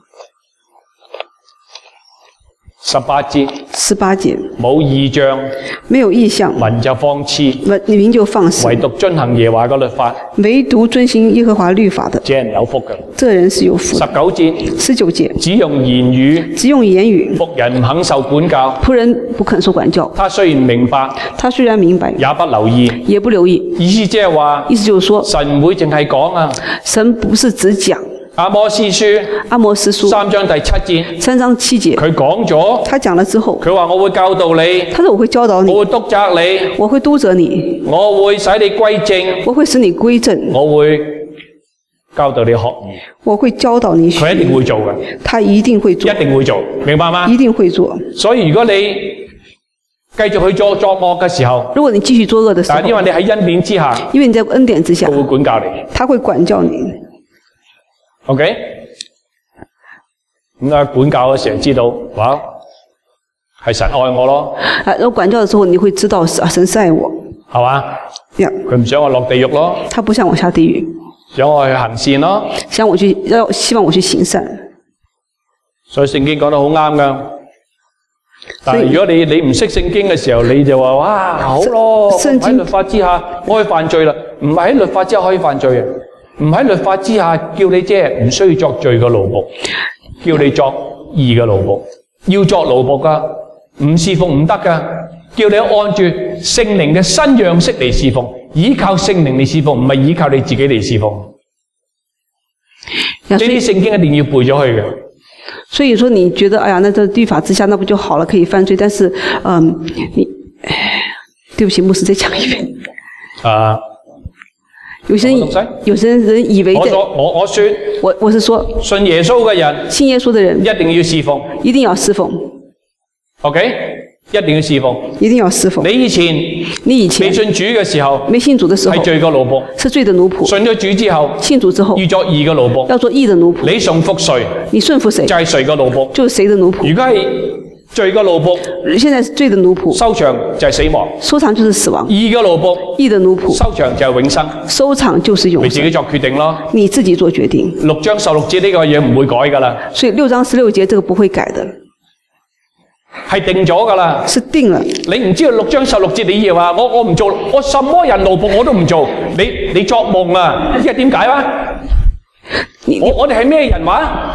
18節，冇異象， 沒有異象， 民就放肆， 民就放肆， 唯獨遵行耶和華嘅律法， 唯獨遵行耶和華律法的， 這人有福嘅， 這人是有福的。19節， 只用言語，僕人唔肯受管教， 僕人不肯受管教， 他雖然明白，也不留意，意思即係話，神唔會淨係講啊， 神不是只講。 阿摩司書3章第7節，佢講咗， 他講了之後， 佢話我會教導你， 他說我會教導你， 我會督責你， 我會督責你， 我會使你歸正， 我會使你歸正， 我會教導你學義， 我會教導你學義， 佢一定會做嘅， 他一定會做， 一定會做，明白嗎？ 一定會做。 所以如果你繼續去作惡嘅時候， 如果你繼續作惡的時候， 但係因為你喺恩典之下， 因為你在恩典之下， 佢會管教你， 他會管教你。 OK， 咁管教嘅時候知道，哇，係神愛我咯。 然後管教嘅時候，你會知道神是愛我， 係嘛？佢唔想我落地獄咯。 他不想我下地獄， 想我去行善咯。 希望我去行善。 所以聖經講得好啱噶。但係如果你唔識聖經嘅時候，你就話哇好咯，喺律法之下我可以犯罪啦。唔係喺律法之下可以犯罪嘅。唔喺律法之下，叫你即係唔需要作罪嘅奴僕，叫你作義嘅奴僕，要作奴僕噶，唔侍奉唔得噶，叫你按住聖靈嘅新樣式嚟侍奉，依靠聖靈嚟侍奉，唔係依靠你自己嚟侍奉。呢啲聖經一定要背咗去嘅。 所以說，你覺得哎呀，那在律法之下，那不就好了，可以犯罪？但是，對不起，牧師再講一遍。有些人以為我是說， 信耶穌嘅人， 信耶穌的人一定要侍奉， 一定要侍奉。 OK， 一定要侍奉。 一定要侍奉。 你以前未信主嘅時候， 沒信主的時候係罪嘅奴僕， 是罪的奴僕。 信咗主之後， 信主之後要作義嘅奴僕。 要做義的奴僕。 你順服誰， 你順服誰， 就係誰嘅奴僕。 就是誰的奴僕。 如果係罪嘅奴僕， 現在是罪的奴僕， 收場就係死亡。 收場就是死亡。 義嘅奴僕， 義的奴僕， 收場就係永生。 收場就是永生。 你自己作決定咯。 你自己做決定。 6章16節呢個嘢唔會改㗎啦。 所以6章16節這個不會改的。 係定咗㗎啦。 是定了。 你唔知道6章16節你以為話我唔做，我什麼人奴僕我都唔做。你作夢啊？因為點解啊？我哋係咩人話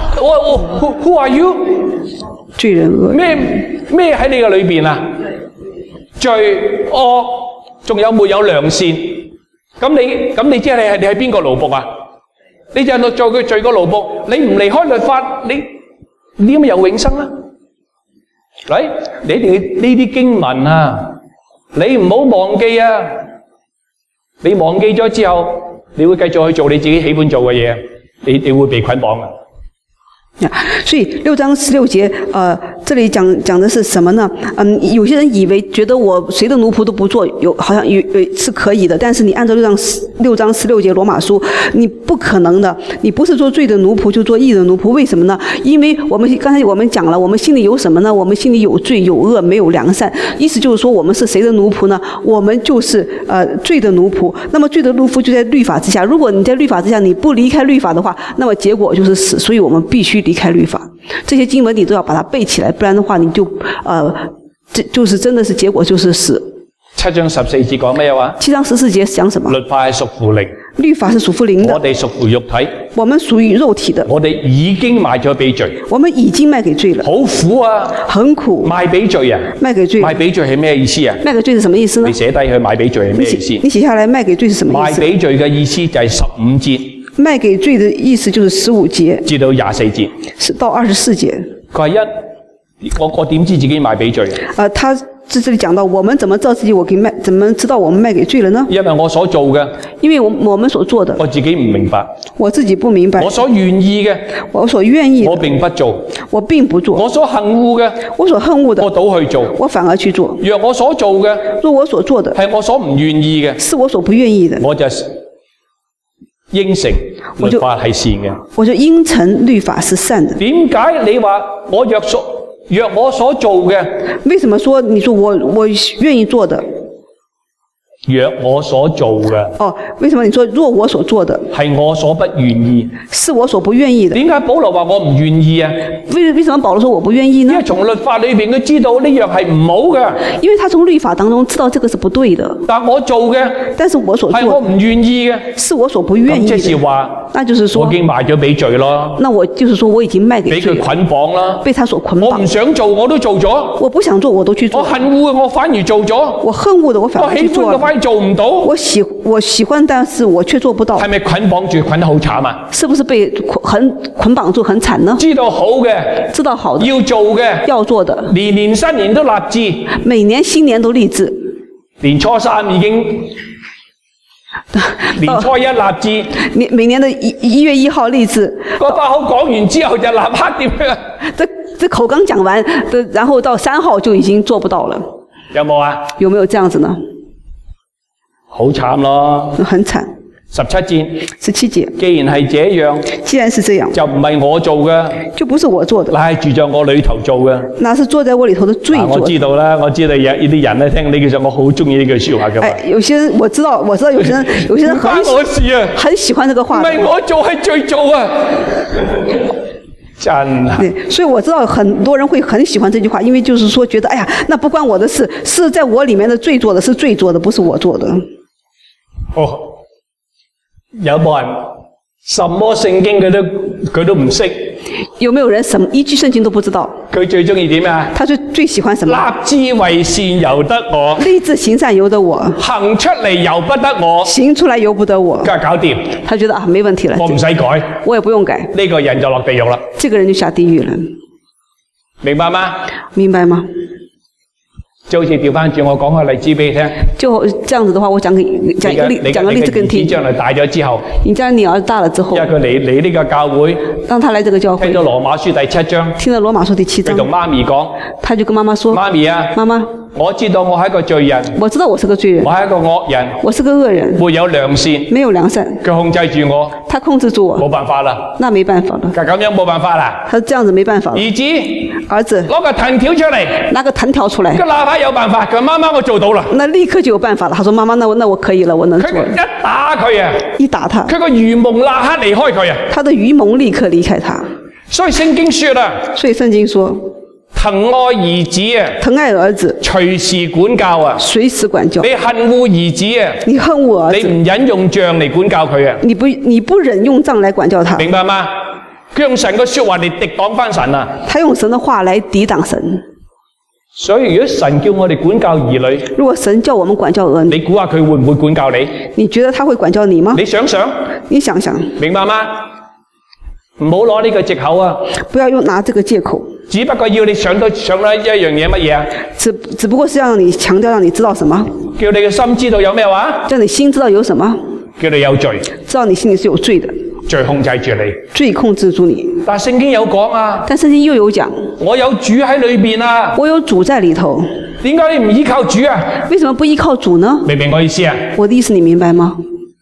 ？Who are you？ 罪人惡人。 咩喺你嘅裏邊啊？罪惡，仲有沒有良善？咁你知你係邊個奴僕啊？你就係做佢罪個奴僕，你唔離開律法，你點有永生啊？嚟，你一定要呢啲經文啊，你唔好忘記啊！你忘記咗之後，你會繼續去做你自己喜歡做嘅嘢，你會被捆綁啊！ 所以6章16節，這裡講的是什麼呢？有些人以為覺得我誰的奴僕都不做，好像是可以的。但是你按照6章16節羅馬書，你不可能的。你不是做罪的奴僕，就做義的奴僕。為什麼呢？因為剛才我們講了，我們心裡有什麼呢？我們心裡有罪有惡，沒有良善。意思就是說，我們是誰的奴僕呢？我們就是罪的奴僕。那麼罪的奴僕就在律法之下。如果你在律法之下，你不離開律法的話，那麼結果就是死。所以我們必須離開律法。這些經文你都要把它背起來，不然的話你就就是真的是結果就是死。 7章14節講咩話？7 章14節講什麼？ 律法係屬乎靈， 律法是屬乎靈的。 我哋屬乎肉體， 我們屬於肉體的。 我哋已經賣咗俾罪， 我們已經賣給罪了。 好苦啊！ 很苦。 賣俾罪啊！ 賣給罪。 賣俾罪係咩意思啊？ 賣給罪是什麼意思呢？ 你寫低去賣俾罪係咩意思？ 你寫下來賣給罪是什麼意思？ 賣俾罪嘅意思就係15節。 賣給罪的意思就是15節至到24節， 到24節。 佢話我點知自己賣俾罪？ 他這裡講到，我們怎麼知道自己怎麼知道我們賣給罪了呢？ 因為我所做嘅， 因為我們所做的， 我自己唔明白， 我自己不明白。 我所願意嘅， 我所願意的， 我並不做， 我並不做。 我所恨惡嘅， 我所恨惡的， 我倒去做， 我反而去做。 若我所做嘅， 若我所做的， 係我所唔願意嘅， 是我所不願意的， 我就應承律法係善嘅。 我就應承律法是善的。 點解你話我若我所做嘅？ 為什麼說你說我願意做的？ 若我所做嘅。 哦，為什麼你說若我所做的？ 係我所不願意。 是我所不願意的。 點解保羅話我唔願意啊？ 為什麼保羅說我不願意呢？ 因為從律法裏邊佢知道呢樣係唔好嘅。 因為他從律法當中知道這個是不對的。 但我做嘅， 但是我所做係我唔願意嘅， 是我所不願意的。 咁即是話， 那就是說， 我已經賣咗俾罪咯。 那我就是說我已經賣給罪了， 俾佢捆綁啦， 被他所捆綁。 我唔想做我都做咗， 我不想做我都去做。 我恨惡嘅我反而做咗， 我恨惡的我反而去做了。 我喜歡嘅反而做唔到。 我喜歡，但是我卻做不到。 係咪捆綁住捆得好慘啊？ 是不是被捆綁住很慘呢？ 知道好嘅， 知道好的， 要做嘅， 要做的， 年年新年都立志， 每年新年都立志， 年初3已經，年初1立志， 每年的1月1號立志。 個把口講完之後就立刻點樣？ 這口剛講完，然後到3號就已經做不到了。 有冇啊？ 有沒有這樣子呢？ 好慘咯！ 很慘。 17節，既然係這樣， 既然是這樣， 就唔係我做嘅， 就不是我做的， 乃係住在我裏頭做嘅。 那是坐在我裏頭的罪做的。 我知道啦，我知道有呢啲人咧聽呢句說，我好中意呢句說話嘅。 有些人我知道有些人很喜歡這個話。 唔係我做，係罪做啊！真係。 對，所以我知道很多人會很喜歡這句話，因為就是說覺得，哎呀，那不關我的事，是在我裏面的罪做的，是罪做的，不是我做的。 哦，有冇人什麼聖經佢都唔識？ 有沒有人什麼一句聖經都不知道？ 佢最中意點啊？ 他最喜歡什麼？ 立志為善由得我， 立志行善由得我， 行出嚟由不得我， 行出來由不得我。 梗係搞掂。 他覺得啊，沒問題了， 我唔使改， 我也不用改。 呢個人就落地獄啦。 這個人就下地獄了， 明白嗎？ 明白嗎？ 就好似調翻轉，我講個例子俾你聽。 就這樣子的話，我講個例子給你聽。 你將來大咗之後， 你將來你兒子大了之後， 因為佢嚟呢個教會， 當他來這個教會， 聽到羅馬書第7章， 聽到羅馬書第7章， 佢同媽咪講， 他就跟媽媽說： 媽咪啊， 媽媽， 我知道我係一個罪人， 我知道我是個罪人， 我係一個惡人， 我是個惡人， 沒有良善， 沒有良善， 佢控制住我， 他控制住我， 冇辦法啦， 那沒辦法了， 咁樣冇辦法啦。 他這樣子沒辦法了。兒子攞個藤條出嚟， 拿個藤條出來， 個喇叭有辦法，佢媽媽我做到啦， 那立刻就有辦法了。他說媽媽，那我可以了，我能做了。 佢一打佢啊， 一打他， 佢個愚蒙立刻離開佢啊， 他的愚蒙立刻離開他。 所以聖經說啦，疼愛兒子啊， 疼愛兒子， 隨時管教啊， 隨時管教。 你恨惡兒子啊， 你恨惡兒子， 你唔忍用杖嚟管教佢啊， 你不忍用杖來管教他， 明白嗎？佢用神嘅說話嚟抵擋翻神啊， 他用神的話來抵擋神。 所以如果神叫我哋管教兒女， 如果神叫我們管教兒女， 你估下佢會唔會管教你？ 你覺得他會管教你嗎？ 你想想， 你想想， 明白嗎？唔好攞呢個藉口啊！ 不要拿這個借口。 只不過要你想到一樣嘢乜嘢啊？ 只不過是讓你強調，讓你知道什麼？ 叫你嘅心知道有咩話？ 叫你心知道有什麼？ 叫你有罪， 知道你心裏是有罪的。 罪控制住你， 罪控制住你。 但聖經有講啊， 但聖經又有講， 我有主喺裏邊啊， 我有主在裏頭。 點解你唔依靠主啊？ 為什麼不依靠主呢？ 明唔明我意思啊？ 我的意思你明白嗎？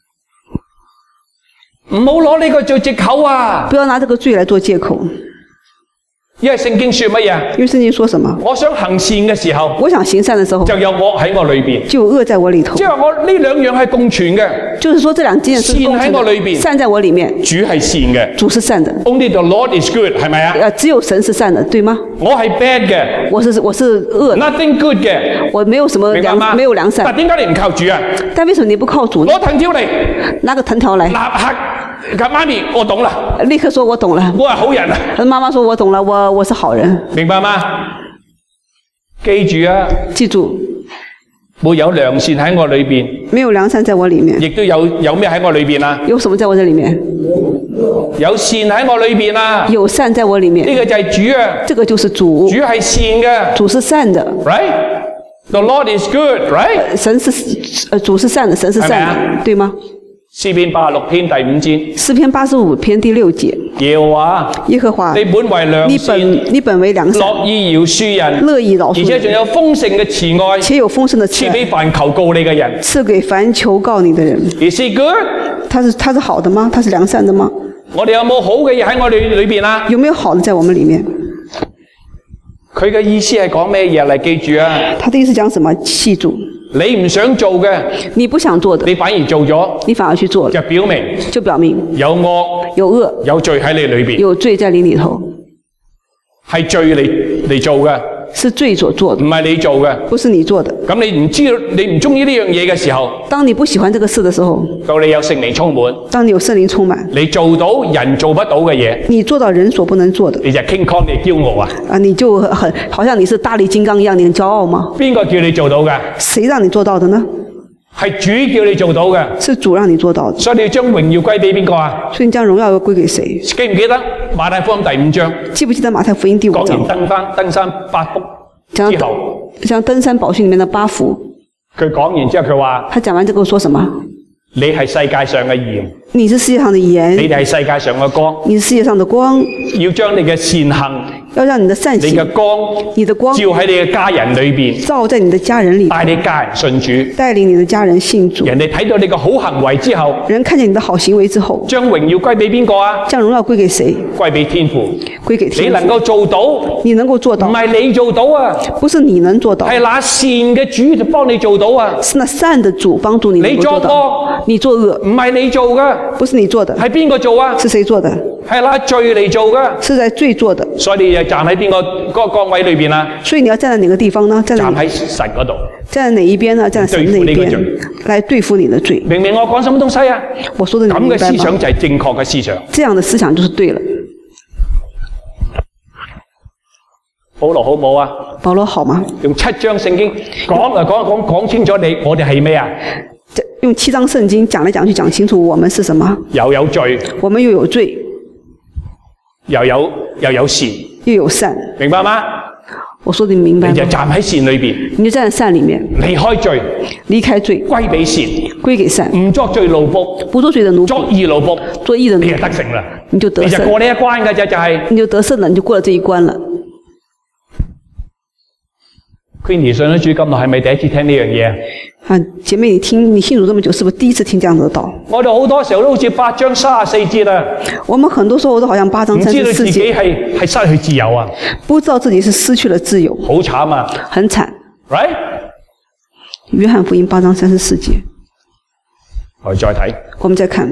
唔好攞呢個做藉口啊！ 不要拿這個罪來做借口。 因為聖經說乜嘢？ 因為聖經說什麼？ 我想行善嘅時候， 我想行善的時候， 就有惡喺我裏邊， 就有惡在我裏頭。 即係話我呢兩樣係共存嘅。 就是說這兩件事共存的。 善喺我裏邊， 善在我裏面。 主係善嘅， 主是善的。 Only the Lord is good，係咪啊？ 只有神是善的，對嗎？ 我係 bad 嘅， 我是惡的。 Nothing good 嘅， 我沒有什麼沒有良善。 但點解你唔靠主啊？ 但為什麼你不靠主呢？ 攞藤條嚟， 拿個藤條來。 立刻。媽咪，我懂啦。 立刻說我懂了。 我係好人啊。 媽媽說我懂了，我是好人。 明白嗎？記住啊。 記住。 沒有良善喺我裏邊。 沒有良善在我裏面。 亦都有咩喺我裏邊啊？ 有什麼在我這裏面？ 有善喺我裏邊啊。 有善在我裏面。 呢個就係主啊。 這個就是主。 主係善嘅。 主是善的。 Right? The Lord is good, right? 主是善的，神是善的，對嗎？ 詩篇86篇第5節。 詩篇85篇第6節。 耶和華，你本為良善， 你本為良善， 樂意饒恕人， 樂意饒恕人， 而且仲有豐盛嘅慈愛， 且有豐盛的慈愛， 賜俾凡求告你嘅人， 賜給凡求告你的人。 Is he good？ 他是好的嗎？他是良善的嗎？ 我哋有冇好嘅嘢喺我哋裏邊啊？ 有沒有好的在我們裏面？ 佢嘅意思係講咩嘢嚟？記住啊！ 他的意思講什麼？記住。 你唔想做嘅， 你不想做的， 你反而做咗， 你反而去做了， 就表明有惡，有罪喺你裏邊， 有罪在你裏頭， 係罪嚟做嘅， 是罪所做的， 唔係你做嘅， 不是你做的。 咁你唔知道，你唔中意呢樣嘢嘅時候， 當你不喜歡這個事的時候， 到你有聖靈充滿， 當你有聖靈充滿， 你做到人做不到嘅嘢， 你做到人所不能做的， 你就 King Kong，你驕傲啊！ 啊，你就好像你是大力金剛一樣，你很驕傲嗎？ 邊個叫你做到嘅？ 誰讓你做到的呢？ 係主叫你做到嘅， 是主讓你做到的。所以你要將榮耀歸俾邊個啊？ 所以你將榮耀要歸給誰？ 記唔記得馬太福音第5章？ 記不記得馬太福音第5章？ 講完登山8福之後， 像登山寶訓裡面的8福。 佢講完之後，佢話： 他講完這個說什麼？ 你係世界上嘅鹽， 你是世界上的鹽， 你哋係世界上嘅光， 你是世界上的光， 要將你嘅善行， 要讓你的善行， 你嘅光，照喺你嘅家人裏邊， 照在你的家人裏， 帶你家人信主， 帶領你的家人信主。 人哋睇到你嘅好行為之後， 人看見你的好行為之後， 將榮耀歸俾邊個啊？ 將榮耀歸給誰？ 歸俾天父， 歸給天父。 你能夠做到， 你能夠做到， 唔係你做到啊， 不是你能做到， 係那善嘅主就幫你做到啊， 是那善的主幫助你能夠做到。你作惡， 唔係你做嘅， 不是你做的， 係邊個做啊？ 是誰做的？ 係拿罪嚟做嘅， 是在罪做的。 所以你就站喺邊個嗰個崗位裏邊啊？ 所以你要站在哪個地方呢？站喺神嗰度。 站在哪一邊呢？站在神那一邊，來對付你的罪。 明唔明我講什麼東西啊？ 我說的你明白嗎？ 咁嘅思想就係正確嘅思想。 這樣的思想就是對了。 保羅好冇啊？ 保羅好嗎？ 用7章聖經講清楚我哋係咩啊？ 用7章聖經講來講去講清楚我們是什麼？ 又有罪， 我們又有罪， 又有善， 又有善， 明白嗎？ 我說你明白嗎？ 你就站喺善裏邊， 你就站在善裡面， 離開罪， 離開罪， 歸俾善， 歸給善， 唔作罪奴僕， 不做罪的奴僕， 作義奴僕， 做義的奴僕， 你就得勝啦， 你就得勝， 你就過呢一關嘅啫，就係。 你就得勝了，你就過了這一關了。 Queenie 信咗主咁耐，係咪第一次聽呢樣嘢？ 啊，姐妹，你信主這麼久，是不是第一次聽這樣的道？ 我哋好多時候都好似8章34節啦， 我們很多時候都好像8章34節， 唔知道自己係失去自由啊， 不知道自己是失去了自由， 好慘啊， 很慘。 right？ 約翰福音8章34節， 我哋再睇我們再看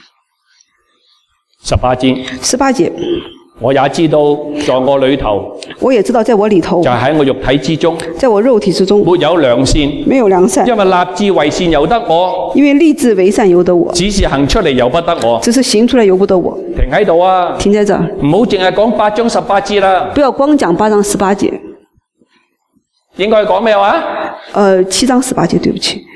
18節。 18節， 我也知道在我裏頭， 我也知道在我裏頭， 就喺我肉體之中， 在我肉體之中， 沒有良善， 沒有良善， 因為立志為善由得我， 因為立志為善由得我， 只是行出嚟由不得我。 只是行出來由不得我。 停喺度啊！ 停在這兒， 唔好淨係講8章18節啦， 不要光講8章18節。 應該講咩話 7章18節，對不起。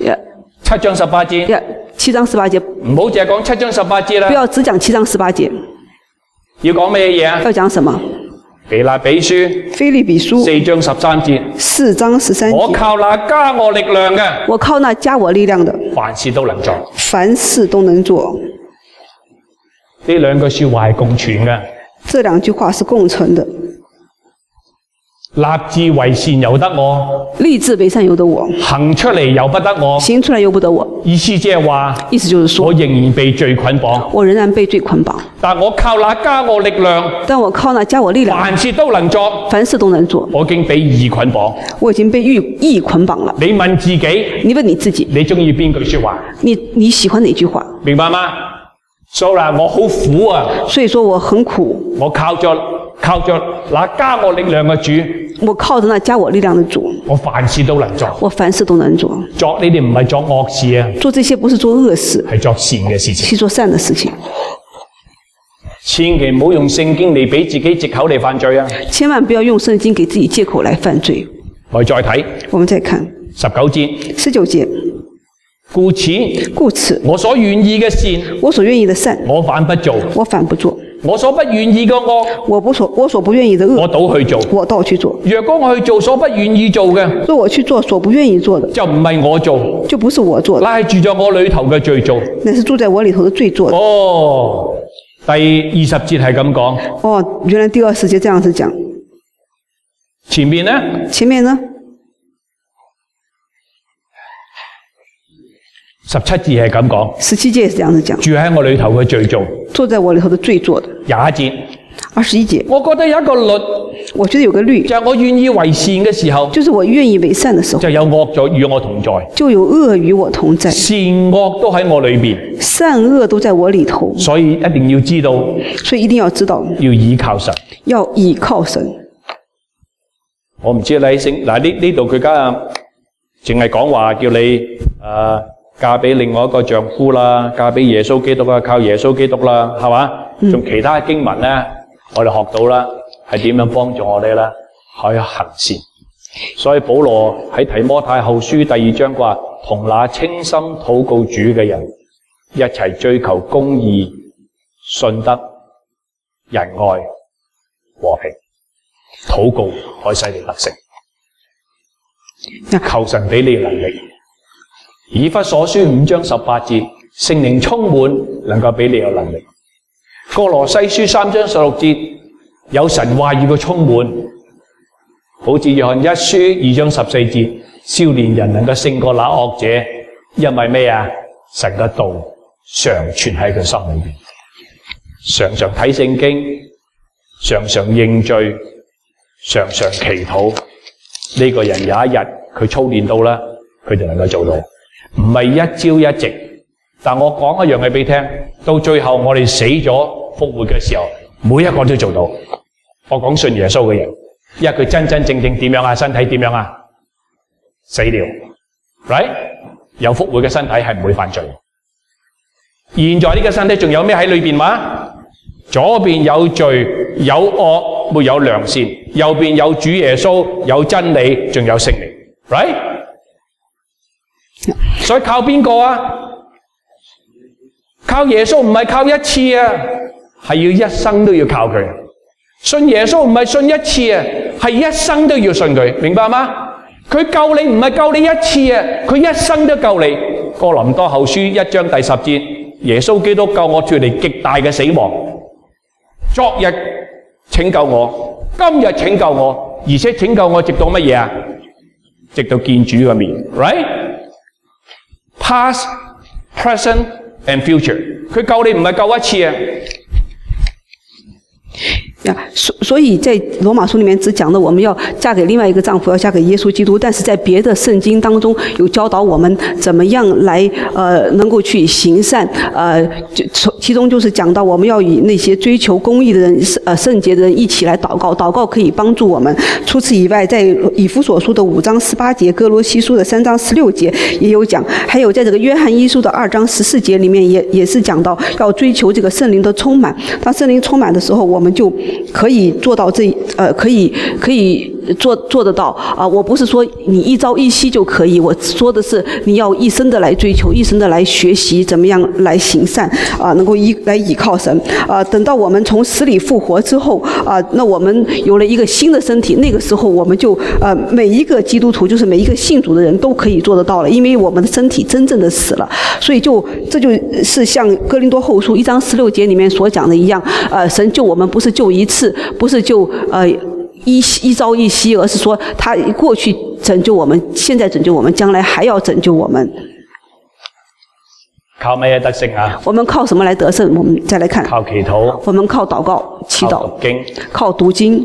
7章18節。 7章18節， 唔好淨係講7章18節啦。 不要只講7章18節。 要講咩嘢啊？ 要講什麼？ 腓立比書。 腓立比書。 4章13節。 4章13節。 我靠那加我力量嘅。 我靠那加我力量的。 凡事都能做。 凡事都能做。 呢兩句說話係共存嘅。 這兩句話是共存的。 立志為善由得我， 立志為善由得我， 行出嚟由不得我， 行出來由不得我。 意思即係話， 意思就是說， 我仍然被罪捆綁， 我仍然被罪捆綁。 但我靠那加我力量， 但我靠那加我力量， 凡事都能做， 凡事都能做。 我已經被義捆綁， 我已經被義捆綁了。 你問自己， 你問你自己， 你中意邊句說話？ 你喜歡哪句話？ 明白嗎？所以我好苦啊！ 所以說我很苦。 我靠着那加我力量嘅主。 我靠着那加我力量的主， 我凡事都能做。 我凡事都能做。 作呢啲唔係作惡事啊， 做這些不是做惡事， 係做善嘅事情， 是做善的事情。 千祈唔好用聖經嚟俾自己藉口嚟犯罪啊！ 千萬不要用聖經給自己借口來犯罪。 我哋再睇， 我們再看 19節。 19節。 故此， 我所願意的善， 我反不做； 我反不做。 我所不願意嘅惡， 我所不願意的惡， 我倒去做。 我倒去做。 若果我去做所不願意做嘅， 若我去做所不願意做的， 就唔係我做， 就不是我做的， 乃係住在我裏頭嘅罪做。 那是住在我裏頭的罪做的。 哦，第20節係咁講。 哦，原來第20節這樣子講。 前面呢？ 前面呢 ？17節係咁講 ，17節也是這樣子講。 住喺我裏頭嘅罪做， 坐在我裏頭的罪做的。 21節 ，21節。 我覺得有一個律， 我覺得有個律， 就係我願意為善嘅時候， 就是我願意為善的時候， 就有惡咗與我同在， 就有惡與我同在， 善惡都喺我裏邊， 善惡都在我裏頭， 所以一定要知道， 所以一定要知道， 要倚靠神， 要倚靠神。 我唔知你嗱呢度佢而家淨係講話叫你嫁俾另外一個丈夫啦，嫁俾耶穌基督啦，靠耶穌基督啦，係嘛？仲其他經文咧，我哋學到啦，係點樣幫助我哋咧？去行善。所以保羅喺提摩太後書第2章話，同那清心禱告主嘅人一齊追求公義、信德、仁愛、和平，禱告可以使你得勝。求神俾你能力。以弗所書5章18節，聖靈充滿，能夠俾你有能力。歌羅西書3章16節，有神話語嘅充滿，好似約翰1書2章14節，少年人能夠勝過那惡者，因為咩啊？神嘅道常存喺佢心裏邊，常常睇聖經，常常認罪，常常祈禱。呢個人有一日佢操練到啦，佢就能夠做到。唔係一朝一夕，但我講一樣嘢俾你聽，到最後我哋死咗復活嘅時候，每一個都做到。我講信耶穌嘅人，因為佢真真正正點樣啊？身體點樣啊？死了 ，right？ 有復活嘅身體係唔會犯罪。現在呢個身體仲有咩喺裏邊嘛？左邊有罪，有惡，沒有良善；右邊有主耶穌，有真理，仲有聖靈 ，right？所以靠邊個啊？靠耶穌唔係靠一次啊，係要一生都要靠佢。信耶穌唔係信一次啊， 係一生都要信佢，明白嗎？佢救你唔係救你一次啊，佢一生都救你。哥林多後書1章第10節，耶穌基督救我脫離極大嘅死亡，昨日拯救我，今日拯救我，而且拯救我直到乜嘢啊？直到見主嘅面 ，right？ Past, present and future， 佢救你唔係救一次啊。 所以在羅馬書裡面只講了我們要嫁給另外一個丈夫，要嫁給耶穌基督，但是在別的聖經當中有教導我們怎麼樣來能夠去行善，其中就是講到我們要與那些追求公義的人聖潔的人一起來禱告，禱告可以幫助我們。除此以外，在以弗所書的5章18節，哥羅西書的3章16節也有講，還有在這個約翰一書的2章14節裡面也是講到要追求這個聖靈的充滿。當聖靈充滿的時候，我們就可以做到可以做得到啊！我不是說你一朝一夕就可以，我說的是你要一生的來追求，一生的來學習怎麼樣來行善啊，能夠來倚靠神啊。等到我們從死裡復活之後啊，那我們有了一個新的身體，那個時候我們就每一個基督徒，就是每一個信主的人都可以做得到了，因為我們的身體真正的死了，所以這就是像哥林多後書1章16節裡面所講的一樣，神救我們不是救一次，不是救一朝一夕，而是說他過去拯救我們，現在拯救我們，將來還要拯救我們。 靠咩得勝啊？ 我們靠什麼來得勝？我們再來看。 靠祈禱。 我們靠禱告、祈禱。 靠讀經。靠讀經。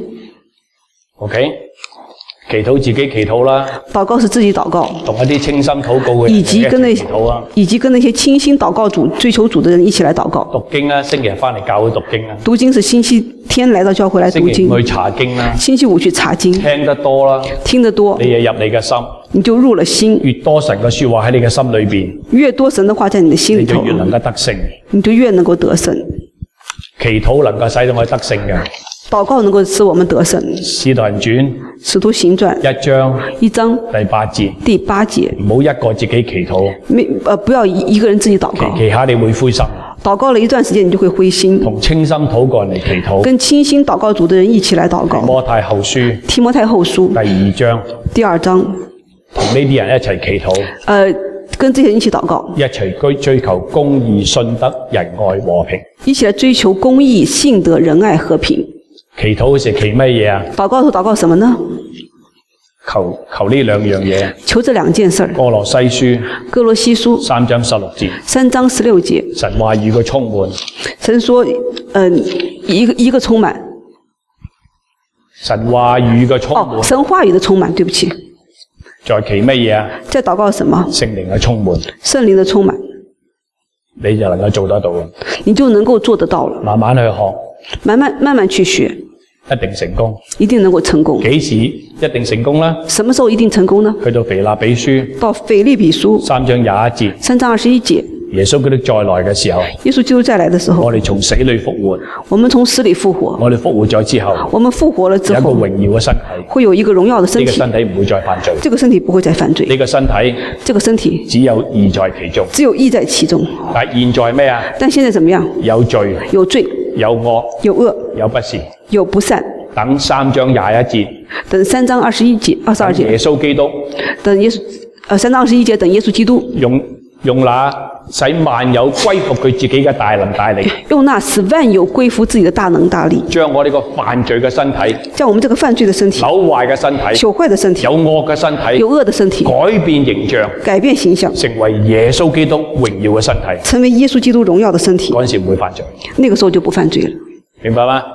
OK。祈禱自己祈禱啦， 禱告是自己禱告， 同一啲清心禱告嘅人一齊祈禱啊， 以及跟那些清心禱告主、追求主的人一起來禱告。 讀經啊，星期日翻嚟教會讀經啊。 讀經是星期天來到教會來讀經。 星期五去查經啦。 星期五去查經。 聽得多啦。 聽得多。 你嘢入你嘅心。 你就入了心。 越多神嘅說話喺你嘅心裏邊。 越多神的話在你的心裏頭。 你就越能夠得勝。 你就越能夠得勝。 祈禱能夠使到我哋得勝嘅。 禱告能夠使我們得勝。 使徒行傳。 使徒行傳。1章。第8節。唔好一個自己祈禱。 不要一個人自己禱告。 祈下你會灰心。 禱告了一段時間，你就會灰心。 同清心禱告人嚟祈禱。 跟清心禱告主的人一起來禱告。提摩太後書。第2章。 同呢啲人一齊祈禱。 跟這些人一起禱告。 一齊追求公義、信德、仁愛、和平。 一起來追求公義、信德、仁愛、和平。 祈禱時祈乜嘢啊？ 禱告禱告什麼呢？ 求呢兩樣嘢。求這兩件事。 歌羅西書3章16節。3章16節。神話語嘅充滿。 神說，一個充滿。 神話語嘅充滿。 神話語的充滿，對不起。 再祈乜嘢啊？ 在禱告什麼？ 聖靈嘅充滿。 聖靈的充滿。 你就能夠做得到了。 你就能夠做得到了。 慢慢去學。 慢慢去學， 一定成功， 一定能夠成功。 幾時一定成功呢？ 什麼時候一定成功呢？ 去到腓立比書， 到腓立比書 3章21節 ，3章21節， 耶穌基督再來嘅時候， 耶穌基督再來的時候， 我哋從死裏復活， 我們從死裏復活， 我哋復活咗之後， 我們復活了之後， 有一個榮耀嘅身體， 會有一個榮耀的身體， 呢個身體唔會再犯罪， 這個身體不會再犯罪， 呢個身體， 這個身體只有義在其中， 只有義在其中。 但現在咩啊？ 但現在怎麼樣？ 有罪， 有罪， 有惡， 有惡， 有不善， 有不善。 等3章21節， 等3章21節、22節， 耶穌基督， 等耶穌3章21節，等耶穌基督用那使萬有歸服佢自己嘅大能大力， 用那使萬有歸服自己的大能大力， 將我哋個犯罪嘅身體， 將我們這個犯罪的身體， 朽壞嘅身體， 朽壞的身體， 有惡嘅身體， 有惡的身體， 改變形象， 改變形象， 成為耶穌基督榮耀嘅身體， 成為耶穌基督榮耀的身體， 嗰陣時唔會犯罪， 那個時候就不犯罪了， 明白嗎？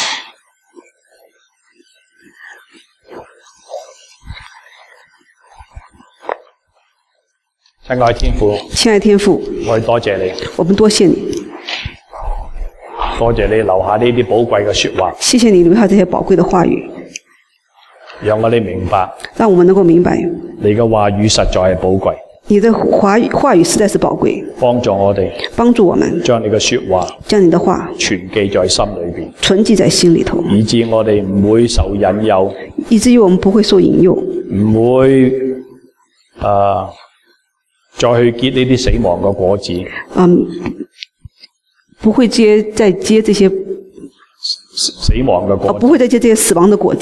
親愛天父， 親愛天父， 我哋多謝你， 我們多謝你， 多謝你留下呢啲寶貴嘅說話， 謝謝你留下這些寶貴的話語， 讓我哋明白， 讓我們能夠明白， 你嘅話語實在係寶貴， 你的話語實在是寶貴， 幫助我哋， 幫助我們， 將你嘅說話， 將你的話存記在心裏邊， 存記在心裏頭， 以致我哋唔會受引誘， 以至於我們不會受引誘， 唔會再去結呢啲死亡嘅果子， 不會再接這些死亡嘅果子， 不會再接這些死亡的果子，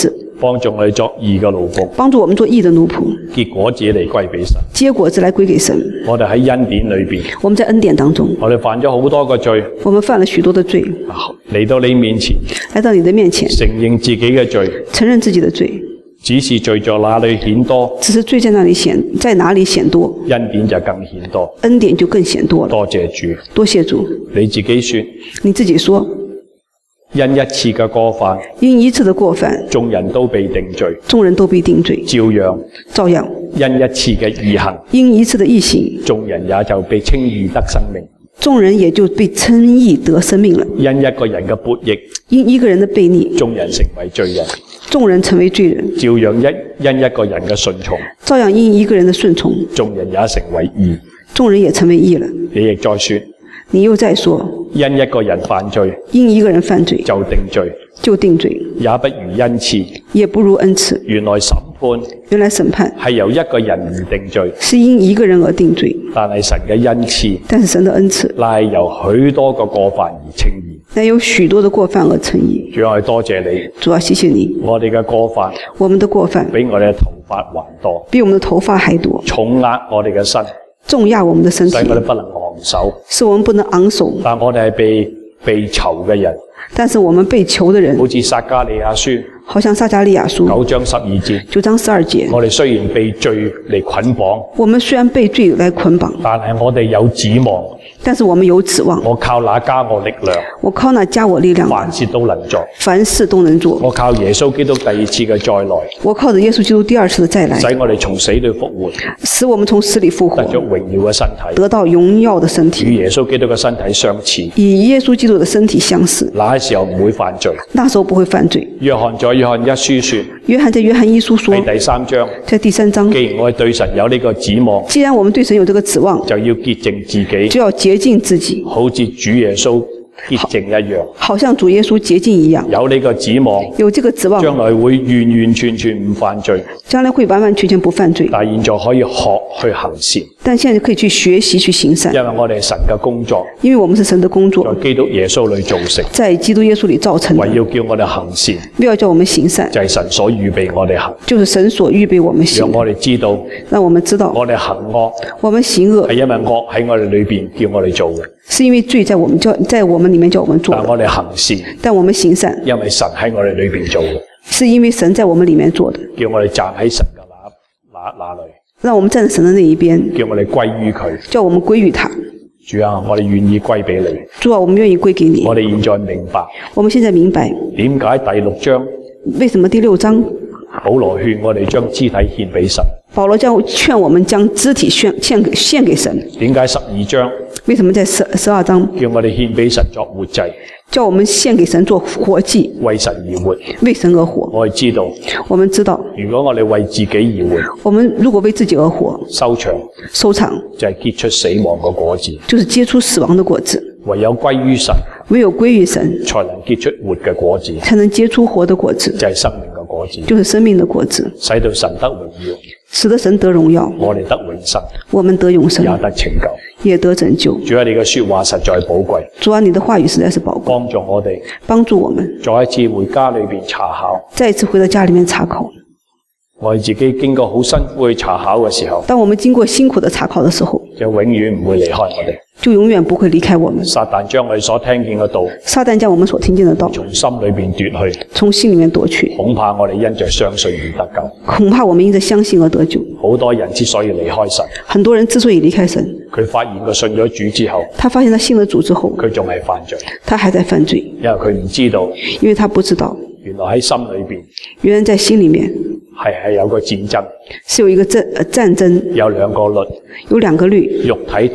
幫助我哋作義嘅奴僕， 幫助我們做義的奴僕， 結果子嚟歸俾神。 結果子來歸給神。 我哋喺恩典裏邊， 我們在恩典當中， 我哋犯咗好多個罪， 我們犯了許多的罪， 嚟到你面前， 來到你的面前， 承認自己嘅罪， 承認自己的罪， 只是罪在哪裏顯多， 只是罪在哪裏顯多， 恩典就更顯多。 恩典就更顯多了。 多謝主， 多謝主。 你自己說， 你自己說， 因一次嘅過犯， 因一次的過犯， 眾人都被定罪， 眾人都被定罪， 照樣因一次嘅義行， 因一次的義行， 眾人也就被稱義得生命。 眾人也就被稱義得生命了。 因一個人嘅悖逆， 因一個人的悖逆， 眾人成為罪人， 眾人成為罪人， 照樣因一個人嘅順從， 照樣因一個人的順從， 眾人也成為義。 眾人也成為義了。 你亦再說， 你又再說， 因一個人犯罪， 因一個人犯罪就定罪， 就定罪， 也不如恩賜。 也不如恩賜。 原來審判原來審判係由一個人而定罪， 是因一個人而定罪， 但係神嘅恩賜但是神的恩賜乃係由許多個過犯而稱義。 乃有許多的過犯而稱義。 主要係多謝你， 主要謝謝你， 我哋嘅過犯我們的過犯比我哋嘅頭髮還多， 比我們的頭髮還多， 重壓我哋嘅身， 重壓我們的身體， 使我哋不能昂首。 使我們不能昂首。 但我哋係被囚嘅人， 但是我們被囚的人， 好似撒迦利亞書好像撒迦利亞書 9章12節， 9章12節， 我哋雖然被罪嚟捆綁， 我們雖然被罪來捆綁， 但係我哋有指望。 但是我們有指望。 我靠那加我力量， 我靠那加我力量， 凡事都能做。 凡事都能做。 我靠耶穌基督第二次嘅再來， 我靠着耶穌基督第二次的再來， 使我哋從死裏復活， 使我們從死裏復活， 得咗榮耀嘅身體， 得到榮耀的身與體， 耶穌基督嘅身體相似。 與耶穌基督的身體相似。 那時候唔會犯罪。 那時候不會犯罪。 約翰在約翰一書說， 約翰在約翰一書說， 喺第3章， 在第3章， 既然我哋對神有呢個指望， 既然我們對神有這個指望， 就要潔淨自己， 就要潔淨自己， 好似主耶穌潔淨一樣， 好像主耶穌潔淨一樣。 有呢個指望， 有這個指望， 將來會完完全全唔犯罪， 將來會完完全全不犯罪。 但現在可以學去行善， 但現在可以去學習去行善， 因為我哋係神嘅工作， 因為我們是神的工作， 在基督耶穌裏造成， 在基督耶穌裏造成的， 為要叫我哋行善， 為要叫我們行善， 就係神所預備我哋行， 就是神所預備我們行， 讓我哋知道， 讓我們知道， 我哋行惡， 我們行惡係因為惡喺我哋裏邊叫我哋做嘅， 是因為罪在我們裏面叫我們做的， 但我哋行善， 但我們行善， 因為神喺我哋裏邊做嘅， 是因為神在我們裏面做的， 叫我哋站喺神嘅那裏， 讓我們站在神的那一邊， 叫我哋歸於佢。 叫我們歸於他。 主啊，我哋願意歸俾你。 主啊，我們願意歸給你。 我哋現在明白， 我們現在明白點解第6章為什麼第6章保羅勸我哋將肢體獻俾神？ 保羅勸我們將肢體獻給神。 點解12章為什麼在12章叫我哋獻俾神作活祭？ 叫我們獻給神做活祭， 為神而活， 為神而活。 我哋知道， 我們知道， 如果我哋為自己而活， 我們如果為自己而活， 收場就係結出死亡嘅果子， 就是結出死亡的果子。 唯有歸於神， 唯有歸於神， 才能結出活嘅果子， 才能結出活的果子， 就係生命嘅果子， 就是生命的果子， 使到神得榮耀， 使得神得榮耀， 我哋得永生， 我們得永生， 也得拯救， 也得拯救。 主啊，你嘅說話實在寶貴， 主啊，你的話語實在是寶貴， 幫助我哋， 幫助我們再一次回家裏邊查考， 再一次回到家裏面查考。 我哋自己經過好辛苦去查考嘅時候， 當我們經過辛苦的查考的時候， 就永遠唔會離開我哋， 就永遠不會離開我們。 撒旦將我哋所聽見嘅道， 撒旦將我們所聽見的道從心裏邊奪去， 從心裏面奪去， 恐怕我哋因着相信而得救。 恐怕我們因着相信而得救。 好多人之所以離開神， 很多人之所以離開神， 佢發現佢信咗主之後， 他發現他信了主之後， 佢仲係犯罪， 他還在犯罪， 因為佢唔知道， 因為他不知道， 原來喺心裏邊， 原來在心裏面係有個戰爭， 是有一個戰爭， 有兩個律， 有兩個律， 肉體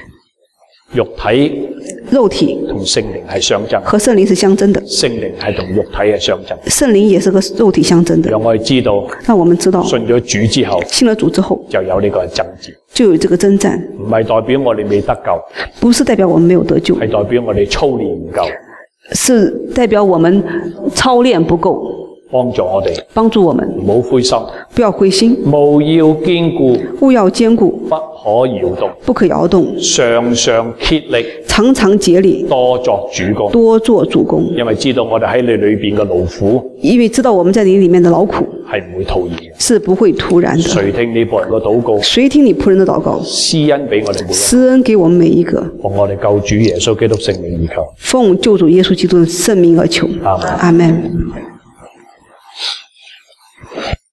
同聖靈係相爭， 和聖靈是相爭的， 聖靈係同肉體係相爭， 聖靈也是和肉體相爭的。 讓我哋知道， 讓我們知道， 信咗主之後， 信了主之後， 就有呢個爭戰， 就有這個爭戰， 唔係代表我哋未得救， 不是代表我們沒有得救， 係代表我哋操練唔夠， 是代表我們操練不夠。 幫助我哋， 幫助我們， 唔好灰心， 不要灰心， 務要堅固， 務要堅固， 不可搖動， 不可搖動， 常常竭力， 常常竭力， 多作主工， 多做主工。 因為知道我哋喺你裏邊嘅勞苦因為知道我們在你裡面的勞苦係唔會徒然嘅。 是不會突然的。 垂聽你僕人嘅禱告， 垂聽你僕人的禱告， 施恩俾我哋每一個， 施恩給我們每一個， 奉我哋救主耶穌基督聖名而求。 奉救主耶穌基督的聖名而求。 阿們阿們。